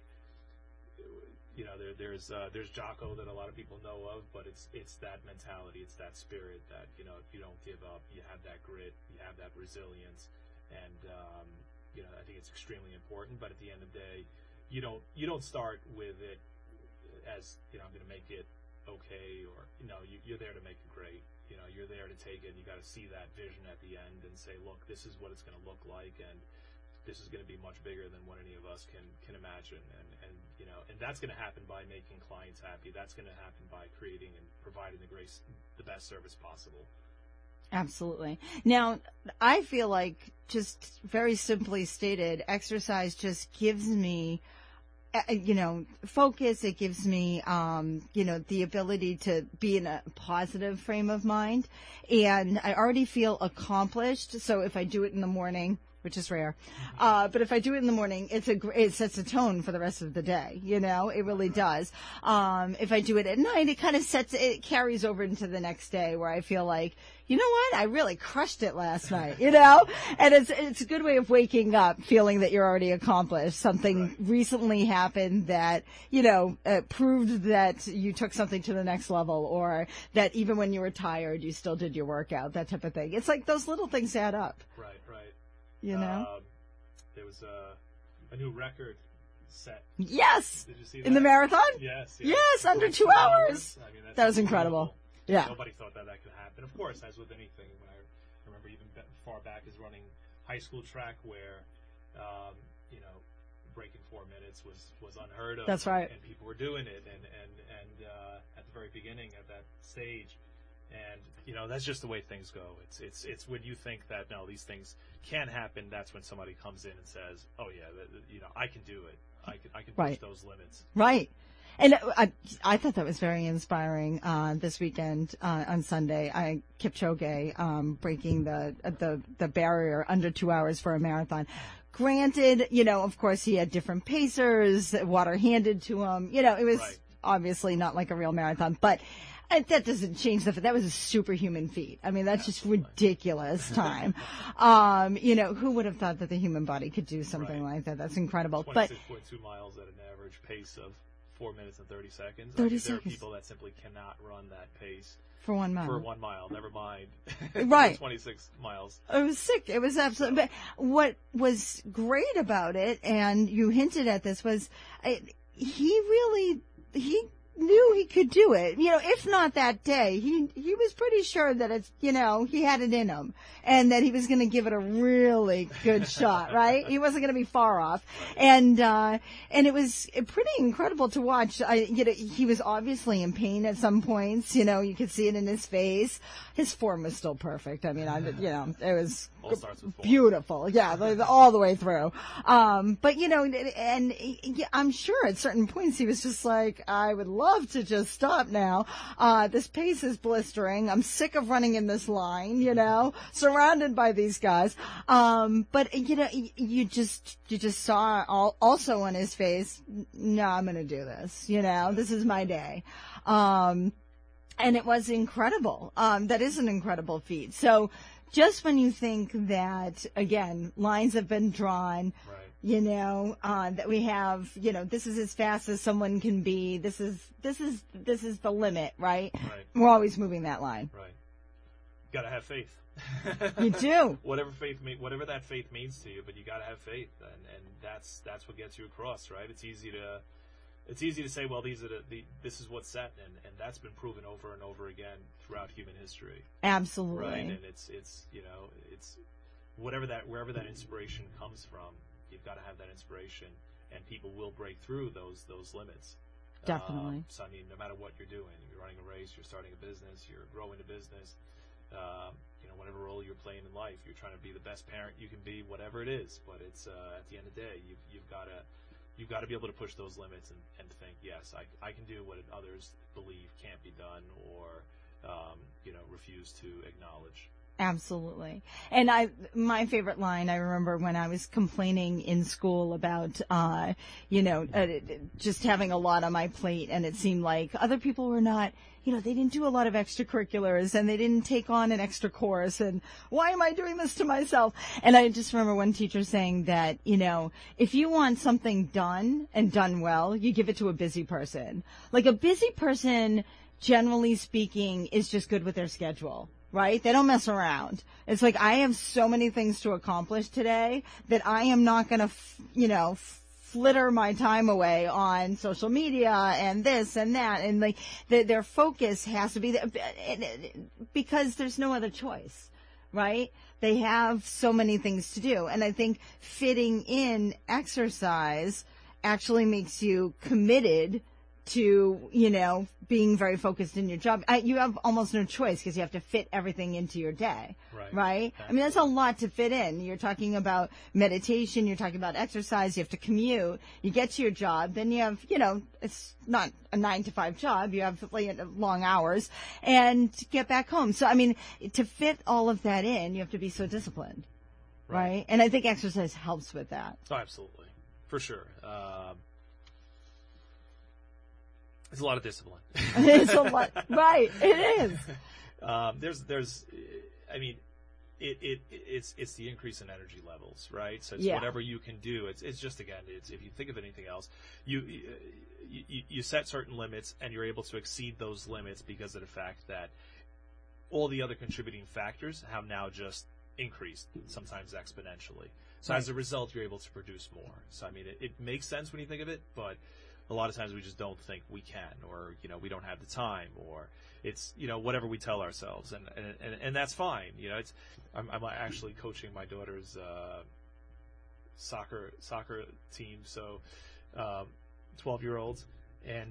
[SPEAKER 2] there's Jocko that a lot of people know of, but it's that mentality, it's that spirit that if you don't give up, you have that grit, you have that resilience, and I think it's extremely important. But at the end of the day, you don't start with it as I'm going to make it okay, or you're there to make it great. You're there to take it, and you got to see that vision at the end and say, look, this is what it's going to look like, and this is going to be much bigger than what any of us can imagine, and that's going to happen by making clients happy. That's going to happen by creating and providing the best service possible.
[SPEAKER 1] Absolutely. Now, I feel like, just very simply stated, exercise just gives me focus. It gives me, the ability to be in a positive frame of mind, and I already feel accomplished. So if I do it in the morning, which is rare, but if I do it in the morning, it sets a tone for the rest of the day. It really does. If I do it at night, it carries over into the next day, where I feel like, you know what, I really crushed it last night, and it's a good way of waking up feeling that you're already accomplished. Something recently happened that, proved that you took something to the next level, or that even when you were tired, you still did your workout, that type of thing. It's like those little things add up.
[SPEAKER 2] Right.
[SPEAKER 1] There
[SPEAKER 2] was a new record set.
[SPEAKER 1] Yes.
[SPEAKER 2] Did you see that?
[SPEAKER 1] In the marathon?
[SPEAKER 2] Yes.
[SPEAKER 1] Yes, under 2 hours.
[SPEAKER 2] I mean,
[SPEAKER 1] that was incredible. Yeah.
[SPEAKER 2] Nobody thought that could happen. Of course, as with anything, when I remember even far back as running high school track, where breaking 4 minutes was unheard of.
[SPEAKER 1] That's right.
[SPEAKER 2] And people were doing it, and at the very beginning of that stage. And that's just the way things go. It's when you think that no, these things can happen, that's when somebody comes in and says, "Oh yeah, I can do it. I can push those limits." Right.
[SPEAKER 1] And I thought that was very inspiring. This weekend on Sunday, Kipchoge breaking the barrier under 2 hours for a marathon. Granted, of course, he had different pacers, water handed to him. It was obviously not like a real marathon, but. And that doesn't change the fact that was a superhuman feat. I mean, that's just ridiculous time. Who would have thought that the human body could do something like that? That's incredible.
[SPEAKER 2] 26.2 miles at an average pace of 4 minutes and 30 seconds. There are people that simply cannot run that pace.
[SPEAKER 1] For 1 mile.
[SPEAKER 2] For 1 mile, never mind.
[SPEAKER 1] Right.
[SPEAKER 2] 26 miles.
[SPEAKER 1] It was sick. It was absolutely. But what was great about it, and you hinted at this, was he knew he could do it. If not that day, he was pretty sure that it's, he had it in him, and that he was going to give it a really good shot, right? He wasn't going to be far off. And it was pretty incredible to watch. He was obviously in pain at some points, you could see it in his face. His form was still perfect. I mean, it was
[SPEAKER 2] all starts with form.
[SPEAKER 1] Beautiful. Yeah. All the way through. But and I'm sure at certain points he was just like, I would love to just stop now. This pace is blistering. I'm sick of running in this line, surrounded by these guys. But you just saw also on his face, no, I'm going to do this. This is my day. And it was incredible. That is an incredible feat. So just when you think that, again, lines have been drawn,
[SPEAKER 2] right.
[SPEAKER 1] that we have, this is as fast as someone can be. This is the limit, right?
[SPEAKER 2] Right.
[SPEAKER 1] We're always moving that line.
[SPEAKER 2] Right. Got to have faith.
[SPEAKER 1] You do.
[SPEAKER 2] Whatever that faith means to you, but you got to have faith, and that's what gets you across, right? It's easy to say, well, this is what's set, and that's been proven over and over again throughout human history.
[SPEAKER 1] Absolutely.
[SPEAKER 2] Right, and it's wherever that inspiration comes from, you've got to have that inspiration, and people will break through those limits.
[SPEAKER 1] Definitely.
[SPEAKER 2] So I mean, no matter what you're doing, you're running a race, you're starting a business, you're growing a business, whatever role you're playing in life, you're trying to be the best parent you can be, whatever it is. But it's at the end of the day, you've got to be able to push those limits and think, yes, I can do what others believe can't be done, or refuse to acknowledge.
[SPEAKER 1] Absolutely. And my favorite line, I remember when I was complaining in school about, just having a lot on my plate, and it seemed like other people were not, they didn't do a lot of extracurriculars, and they didn't take on an extra course, and why am I doing this to myself? And I just remember one teacher saying that, if you want something done and done well, you give it to a busy person. Like, a busy person, generally speaking, is just good with their schedule. Right? They don't mess around. It's like, I have so many things to accomplish today that I am not going to, flitter my time away on social media and this and that. And like, their focus has to be there because there's no other choice. Right? They have so many things to do. And I think fitting in exercise actually makes you committed to, being very focused in your job. You have almost no choice because you have to fit everything into your day. Right? I mean, that's a lot to fit in. You're talking about meditation. You're talking about exercise. You have to commute. You get to your job. Then you have, it's not a 9-to-5 job. You have long hours and get back home. So, I mean, to fit all of that in, you have to be so disciplined. Right? And I think exercise helps with that.
[SPEAKER 2] Oh, absolutely. For sure. It's a lot of discipline.
[SPEAKER 1] It's a lot, right? It is.
[SPEAKER 2] It's the increase in energy levels, right? So it's whatever you can do. It's just, again, if you think of anything else, you set certain limits, and you're able to exceed those limits because of the fact that all the other contributing factors have now just increased, sometimes exponentially. So as a result, you're able to produce more. So I mean, it makes sense when you think of it, but a lot of times we just don't think we can, or we don't have the time, or it's whatever we tell ourselves, and that's fine. I'm actually coaching my daughter's soccer team, so 12-year-olds, and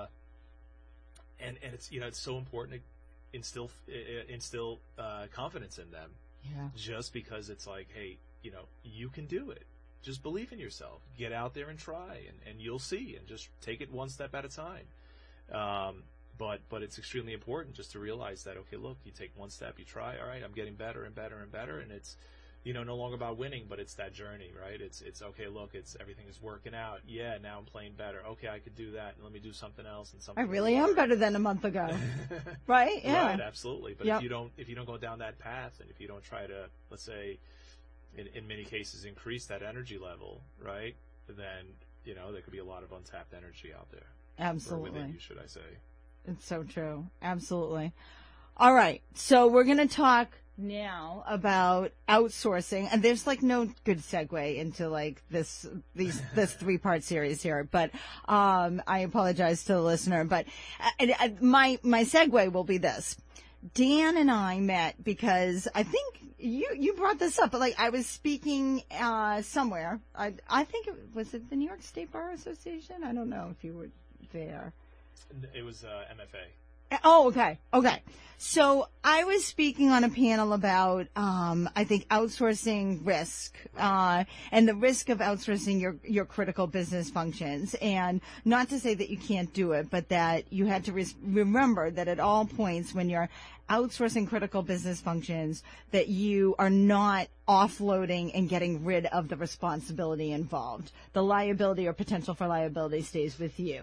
[SPEAKER 2] it's it's so important to instill confidence in them.
[SPEAKER 1] Yeah. Just
[SPEAKER 2] because it's like, hey, you can do it. Just believe in yourself. Get out there and try, and you'll see. And just take it one step at a time. But it's extremely important just to realize that, okay, look, you take one step, you try. All right, I'm getting better and better and better, and it's no longer about winning, but it's that journey, right? It's okay. Look, everything is working out. Yeah, now I'm playing better. Okay, I could do that. Let me do something else and something.
[SPEAKER 1] I really am better than a month ago, right? Yeah,
[SPEAKER 2] right, absolutely. But if you don't go down that path, and if you don't try to, let's say, in many cases, increase that energy level, right? Then, there could be a lot of untapped energy out there.
[SPEAKER 1] Absolutely.
[SPEAKER 2] Or within you, should I say.
[SPEAKER 1] It's so true. Absolutely. All right. So we're going to talk now about outsourcing, and there's no good segue into this 3-part series here, but I apologize to the listener, but my segue will be this. Dan and I met because I think you brought this up, but I was speaking somewhere. I think was it the New York State Bar Association? I don't know if you were there.
[SPEAKER 2] It was MFA.
[SPEAKER 1] Oh, okay. So I was speaking on a panel about, I think, outsourcing risk, and the risk of outsourcing your critical business functions. And not to say that you can't do it, but that you had to remember that at all points when you're outsourcing critical business functions, that you are not offloading and getting rid of the responsibility involved. The liability or potential for liability stays with you.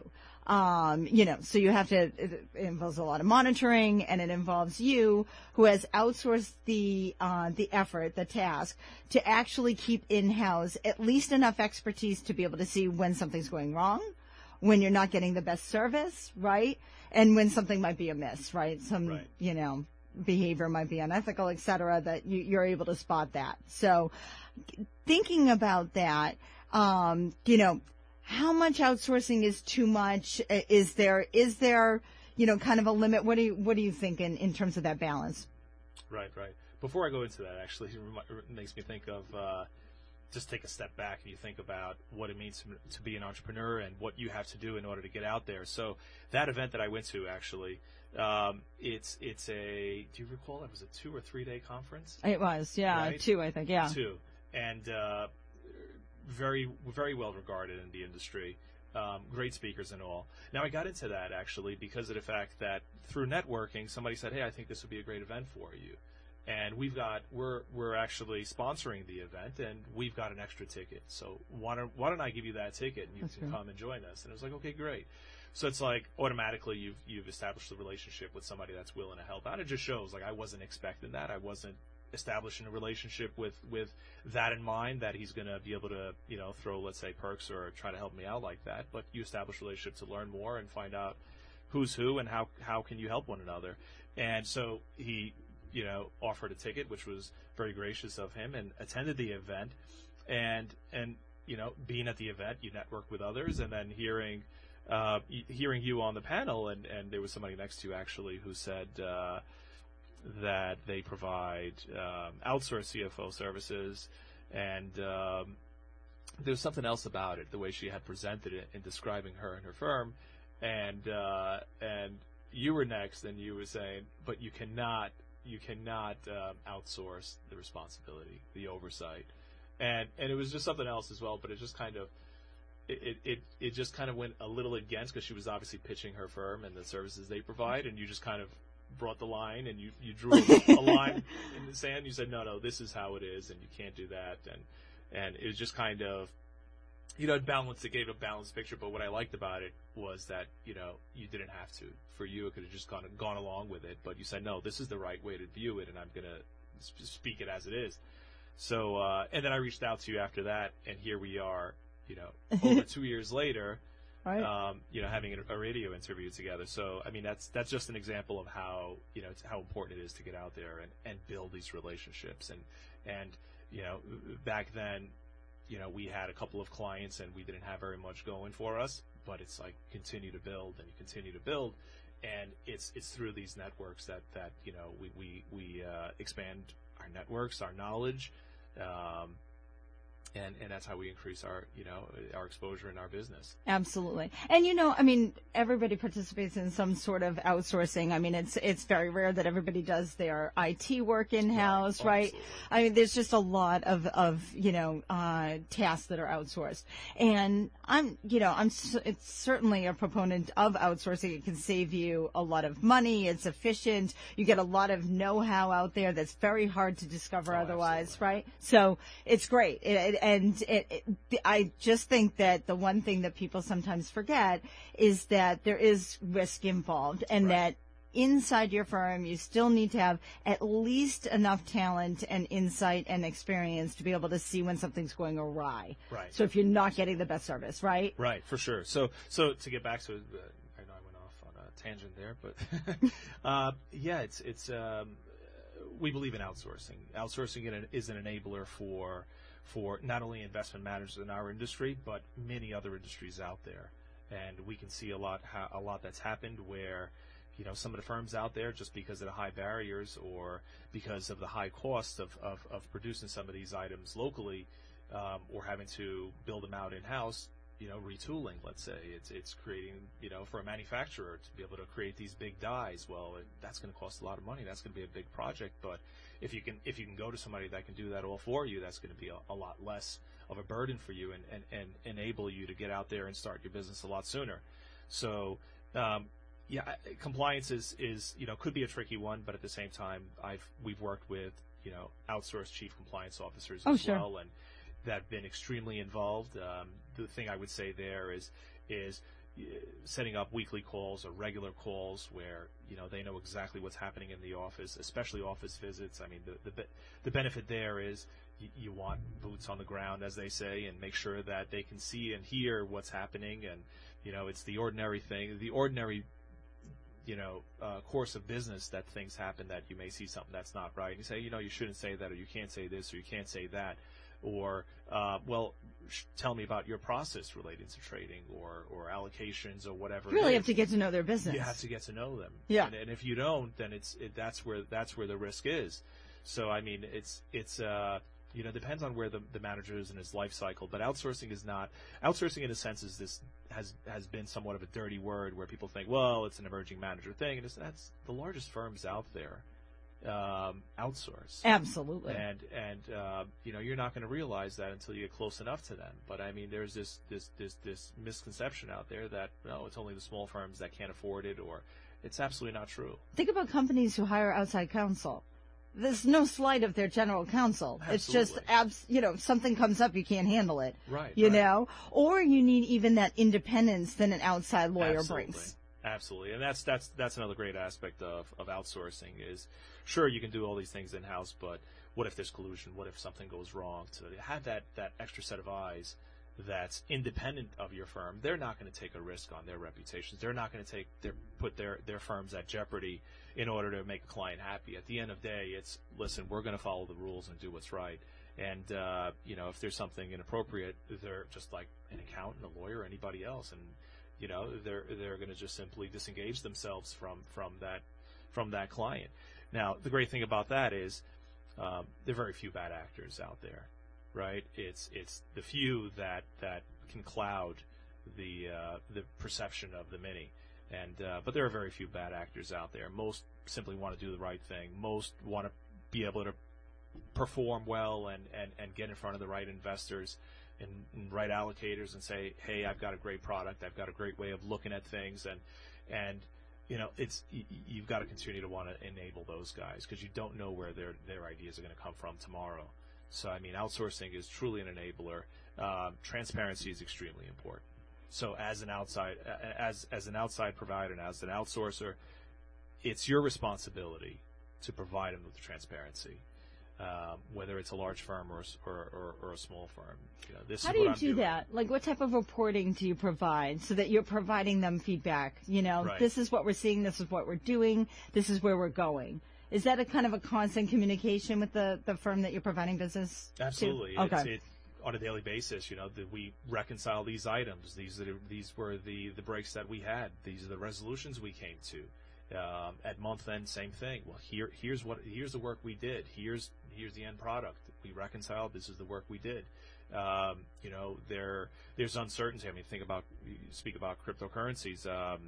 [SPEAKER 1] So you have to, it involves a lot of monitoring, and it involves you, who has outsourced the effort, the task, to actually keep in-house at least enough expertise to be able to see when something's going wrong, when you're not getting the best service, right? And when something might be amiss, right? Some, behavior might be unethical, et cetera, that you're able to spot that. So thinking about that, how much outsourcing is too much? Is there, kind of a limit? What do you think in terms of that balance?
[SPEAKER 2] Right. Before I go into that, actually, it makes me think of just take a step back and you think about what it means to be an entrepreneur and what you have to do in order to get out there. So that event that I went to, actually, it's a. Do you recall? It was a 2 or 3 day conference.
[SPEAKER 1] It was, yeah, right? 2, I think, yeah.
[SPEAKER 2] 2, and very, very well regarded in the industry. Great speakers and all. Now, I got into that actually because of the fact that through networking, somebody said, "Hey, I think this would be a great event for you." And we're actually sponsoring the event, and we've got an extra ticket. So why don't I give you that ticket and you can come and join us? And it was like, okay, great. So it's like automatically you've established a relationship with somebody that's willing to help out. It just shows like I wasn't expecting that. I wasn't establishing a relationship with that in mind, that he's going to be able to throw, let's say, perks or try to help me out like that. But you establish a relationship to learn more and find out who's who and how can you help one another. And so he offered a ticket, which was very gracious of him, and attended the event. And being at the event, you network with others, and then hearing you on the panel, and there was somebody next to you actually who said that they provide outsourced CFO services, and there's something else about it, the way she had presented it in describing her and her firm, and you were next, and you were saying, but you cannot outsource the responsibility, the oversight, and it was just something else as well. But it just kind of it just kind of went a little against, because she was obviously pitching her firm and the services they provide, and you just kind of brought the line and you drew a line in the sand. You said, no, this is how it is, and you can't do that, and it was just kind of it gave a balanced picture. But what I liked about it was that you didn't have to. For you, it could have just gone along with it, but you said, no, this is the right way to view it, and I'm gonna speak it as it is. So and then I reached out to you after that, and here we are, over 2 years later,
[SPEAKER 1] right.
[SPEAKER 2] Having a radio interview together. So I mean, that's just an example of how how important it is to get out there and build these relationships. And back then, we had a couple of clients and we didn't have very much going for us, but it's like continue to build and you continue to build, and it's through these networks that we expand our networks, our knowledge, and that's how we increase our our exposure in our business.
[SPEAKER 1] Absolutely. And everybody participates in some sort of outsourcing. I mean, it's very rare that everybody does their IT work in-house, right? I mean, there's just a lot of tasks that are outsourced. And it's certainly a proponent of outsourcing. It can save you a lot of money. It's efficient. You get a lot of know-how out there that's very hard to discover otherwise,
[SPEAKER 2] absolutely.
[SPEAKER 1] Right? So it's great. I just think that the one thing that people sometimes forget is that there is risk involved, and that inside your firm you still need to have at least enough talent and insight and experience to be able to see when something's going awry.
[SPEAKER 2] Right.
[SPEAKER 1] So if you're not getting the best service, right?
[SPEAKER 2] Right, for sure. So to get back to it, I know I went off on a tangent there, but it's we believe in outsourcing. Outsourcing is an enabler for not only investment managers in our industry, but many other industries out there. And we can see a lot that's happened where, some of the firms out there, just because of the high barriers or because of the high cost of producing some of these items locally, or having to build them out in-house, retooling, let's say. It's creating, for a manufacturer to be able to create these big dies. Well, that's going to cost a lot of money. That's going to be a big project. But if you can go to somebody that can do that all for you, that's going to be a lot less of a burden for you and enable you to get out there and start your business a lot sooner. So, compliance is could be a tricky one, but at the same time, we've worked with outsourced chief compliance officers as well, and that have been extremely involved. The thing I would say there is setting up weekly calls or regular calls where they know exactly what's happening in the office, especially office visits. I mean, the benefit there is you want boots on the ground, as they say, and make sure that they can see and hear what's happening. And it's the ordinary thing, the ordinary course of business that things happen, that you may see something that's not right. And you say, you shouldn't say that, or you can't say this, or you can't say that. Or, tell me about your process relating to trading or allocations or whatever.
[SPEAKER 1] You really have to get to know their business.
[SPEAKER 2] You have to get to know them.
[SPEAKER 1] Yeah.
[SPEAKER 2] And if you don't, then that's where the risk is. So, I mean, it's depends on where the manager is in his life cycle. But outsourcing in a sense has been somewhat of a dirty word, where people think, well, it's an emerging manager thing. And that's the largest firms out there outsource.
[SPEAKER 1] Absolutely.
[SPEAKER 2] And you're not going to realize that until you get close enough to them. But I mean, there's this misconception out there that it's only the small firms that can't afford it, or it's absolutely not true.
[SPEAKER 1] Think about companies who hire outside counsel. There's no slight of their general counsel.
[SPEAKER 2] Absolutely.
[SPEAKER 1] It's just something comes up, you can't handle it.
[SPEAKER 2] Right.
[SPEAKER 1] You know, or you need even that independence that an outside lawyer
[SPEAKER 2] Absolutely.
[SPEAKER 1] brings.
[SPEAKER 2] Absolutely, and that's another great aspect of outsourcing is, sure, you can do all these things in-house, but what if there's collusion? What if something goes wrong? To have that extra set of eyes that's independent of your firm, they're not going to take a risk on their reputations. They're not going to put their firms at jeopardy in order to make a client happy. At the end of the day, it's, listen, we're going to follow the rules and do what's right. And if there's something inappropriate, they're just like an accountant, a lawyer, anybody else, and they're going to just simply disengage themselves from that client. Now, the great thing about that is there are very few bad actors out there, right? It's the few that can cloud the perception of the many, but there are very few bad actors out there. Most simply want to do the right thing. Most want to be able to perform well and get in front of the right investors and right allocators and say, hey, I've got a great product, I've got a great way of looking at things, and you've got to continue to want to enable those guys, because you don't know where their ideas are going to come from tomorrow. So I mean, outsourcing is truly an enabler. Transparency is extremely important. So as an outside provider and as an outsourcer, it's your responsibility to provide them with the transparency. Whether it's a large firm or a small firm.
[SPEAKER 1] How do you do that? Like, what type of reporting do you provide so that you're providing them feedback?
[SPEAKER 2] Right.
[SPEAKER 1] This is what we're seeing, this is what we're doing, this is where we're going. Is that a kind of a constant communication with the firm that you're providing business
[SPEAKER 2] Absolutely.
[SPEAKER 1] to? Okay.
[SPEAKER 2] It's on a daily basis, that we reconcile these items. These were the breaks that we had. These are the resolutions we came to. At month end, same thing. Well, here's the work we did. Here's the end product. We reconciled. This is the work we did. There's uncertainty. I mean, speak about cryptocurrencies.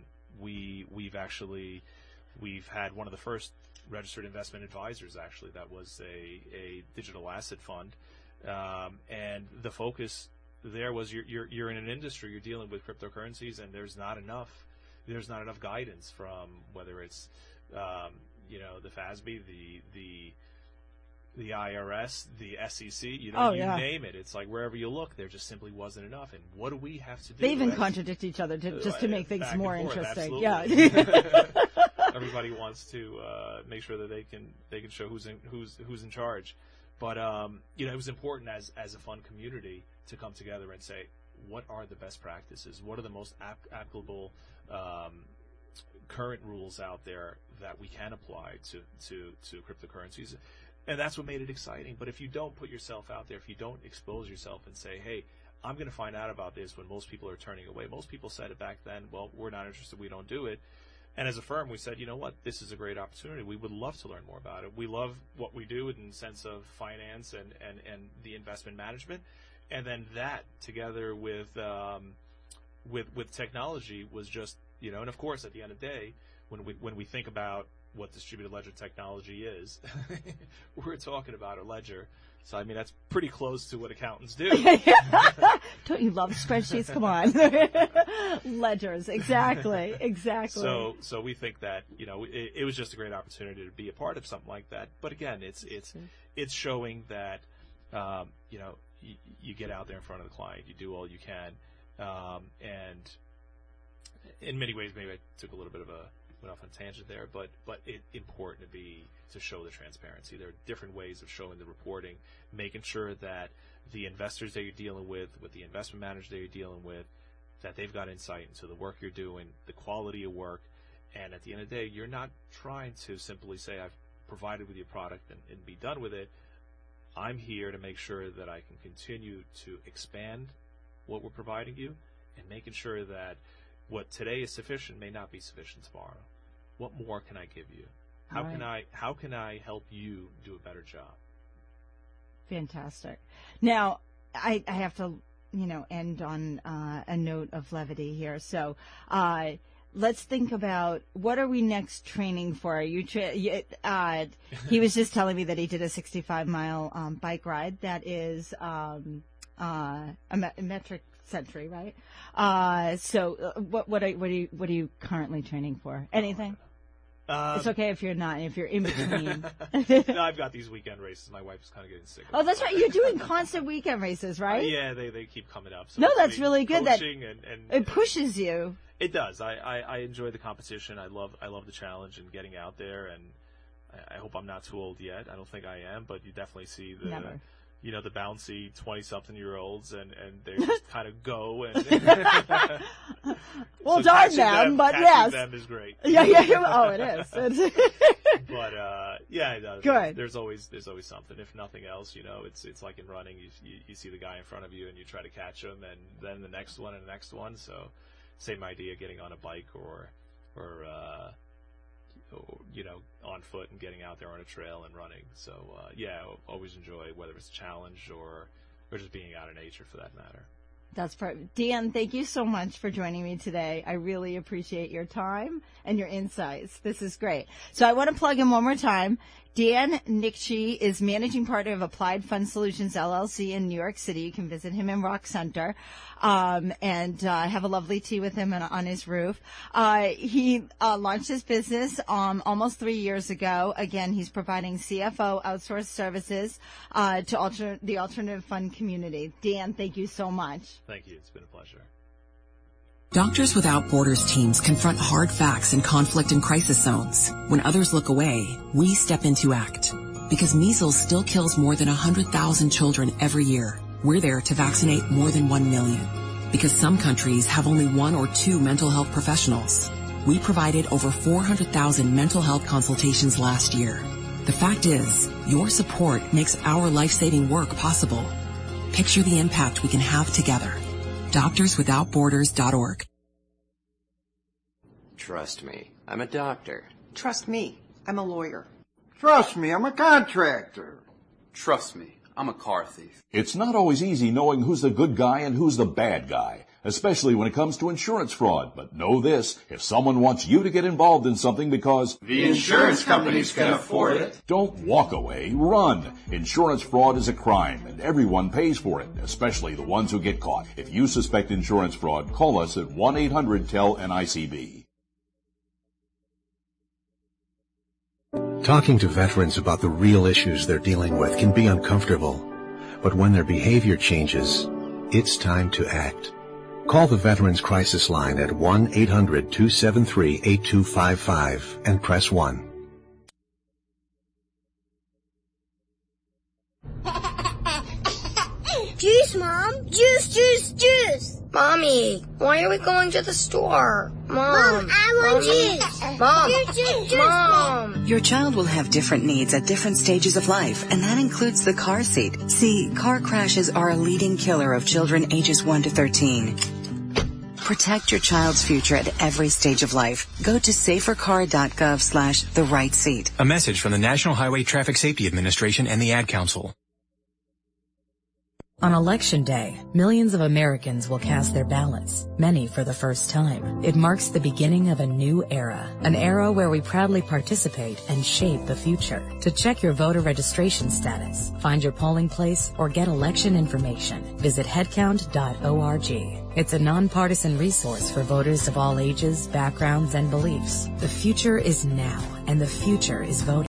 [SPEAKER 2] We've had one of the first registered investment advisors, actually, that was a digital asset fund, and the focus there was you're in an industry, you're dealing with cryptocurrencies, and there's not enough guidance from whether it's the FASB, the IRS, the SEC, you name it. It's like wherever you look, there just simply wasn't enough. And what do we have to do?
[SPEAKER 1] They even contradict each other just to make things more interesting.
[SPEAKER 2] Absolutely.
[SPEAKER 1] Yeah.
[SPEAKER 2] Everybody wants to make sure that they can show who's in charge. But it was important as a fund community to come together and say, what are the best practices? What are the most applicable current rules out there that we can apply to cryptocurrencies? And that's what made it exciting. But if you don't put yourself out there, if you don't expose yourself and say, hey, I'm going to find out about this when most people are turning away. Most people said it back then, well, we're not interested, we don't do it. And as a firm, we said, you know what, this is a great opportunity. We would love to learn more about it. We love what we do in the sense of finance and the investment management. And then that, together with technology, was just, and of course, at the end of the day, when we think about what distributed ledger technology is, we're talking about a ledger. So, I mean, that's pretty close to what accountants do.
[SPEAKER 1] Don't you love spreadsheets? Come on. Ledgers. Exactly.
[SPEAKER 2] So we think that, it was just a great opportunity to be a part of something like that. But again, it's showing that, you get out there in front of the client, you do all you can, and in many ways, maybe I took a little bit of went off on a tangent there, but it's important to show the transparency. There are different ways of showing the reporting, making sure that the investors that you're dealing with the investment managers that you're dealing with, that they've got insight into the work you're doing, the quality of work, and at the end of the day, you're not trying to simply say, I've provided with your product and be done with it. I'm here to make sure that I can continue to expand what we're providing you, and making sure that what today is sufficient may not be sufficient tomorrow. What more can I give you? How can I help you do a better job?
[SPEAKER 1] Fantastic. Now, I have to, end on a note of levity here. So, let's think about, what are we next training for? He was just telling me that he did a 65-mile bike ride. That is a metric century, right? So what are you currently training for? Anything? It's okay if you're not, if you're in between.
[SPEAKER 2] No, I've got these weekend races. My wife's kind of getting sick of
[SPEAKER 1] Oh, that's right. You're doing constant weekend races, right?
[SPEAKER 2] Yeah, they keep coming up. So
[SPEAKER 1] no, that's really good. That
[SPEAKER 2] and
[SPEAKER 1] it pushes you.
[SPEAKER 2] It does. I enjoy the competition. I love the challenge and getting out there. And I hope I'm not too old yet. I don't think I am, but you definitely see the
[SPEAKER 1] Never.
[SPEAKER 2] The bouncy 20-something-year-olds, and they just kind of go. And
[SPEAKER 1] well,
[SPEAKER 2] so
[SPEAKER 1] darn them, but yes.
[SPEAKER 2] Them is great.
[SPEAKER 1] Yeah. Oh, it is.
[SPEAKER 2] But yeah,
[SPEAKER 1] good.
[SPEAKER 2] There's always something. If nothing else, it's like in running. You see the guy in front of you, and you try to catch him, and then the next one and the next one. So, same idea, getting on a bike or on foot and getting out there on a trail and running. So, always enjoy, whether it's a challenge or just being out in nature for that matter.
[SPEAKER 1] That's perfect. Dan, thank you so much for joining me today. I really appreciate your time and your insights. This is great. So I want to plug in one more time. Dan Nikchi is managing partner of Applied Fund Solutions, LLC in New York City. You can visit him in Rock Center and have a lovely tea with him on his roof. He launched his business almost 3 years ago. Again, he's providing CFO outsourced services to the alternative fund community. Dan, thank you so much.
[SPEAKER 2] Thank you. It's been a pleasure.
[SPEAKER 3] Doctors Without Borders teams confront hard facts in conflict and crisis zones. When others look away, we step in to act. Because measles still kills more than 100,000 children every year, we're there to vaccinate more than 1 million. Because some countries have only 1 or 2 mental health professionals, we provided over 400,000 mental health consultations last year. The fact is, your support makes our life-saving work possible. Picture the impact we can have together. DoctorsWithoutBorders.org.
[SPEAKER 4] Trust me, I'm a doctor.
[SPEAKER 5] Trust me, I'm a lawyer.
[SPEAKER 6] Trust me, I'm a contractor.
[SPEAKER 7] Trust me, I'm a car thief.
[SPEAKER 8] It's not always easy knowing who's the good guy and who's the bad guy, especially when it comes to insurance fraud. But know this, if someone wants you to get involved in something because
[SPEAKER 6] the insurance companies can afford it,
[SPEAKER 8] don't walk away, run. Insurance fraud is a crime, and everyone pays for it, especially the ones who get caught. If you suspect insurance fraud, call us at 1-800-TEL-NICB.
[SPEAKER 9] Talking to veterans about the real issues they're dealing with can be uncomfortable, but when their behavior changes, it's time to act. Call the Veterans Crisis Line at 1-800-273-8255 and press 1.
[SPEAKER 10] Juice, Mom! Juice, juice, juice! Mommy, why are we going to the store? Mom, I want juice! Mom! Juice, juice, juice! Mom!
[SPEAKER 11] Your child will have different needs at different stages of life, and that includes the car seat. See, car crashes are a leading killer of children ages 1 to 13. Protect your child's future at every stage of life. Go to safercar.gov/the right seat.
[SPEAKER 12] A message from the National Highway Traffic Safety Administration and the Ad Council.
[SPEAKER 13] On Election Day, millions of Americans will cast their ballots, many for the first time. It marks the beginning of a new era, an era where we proudly participate and shape the future. To check your voter registration status, find your polling place, or get election information, visit headcount.org. It's a nonpartisan resource for voters of all ages, backgrounds, and beliefs. The future is now, and the future is voting.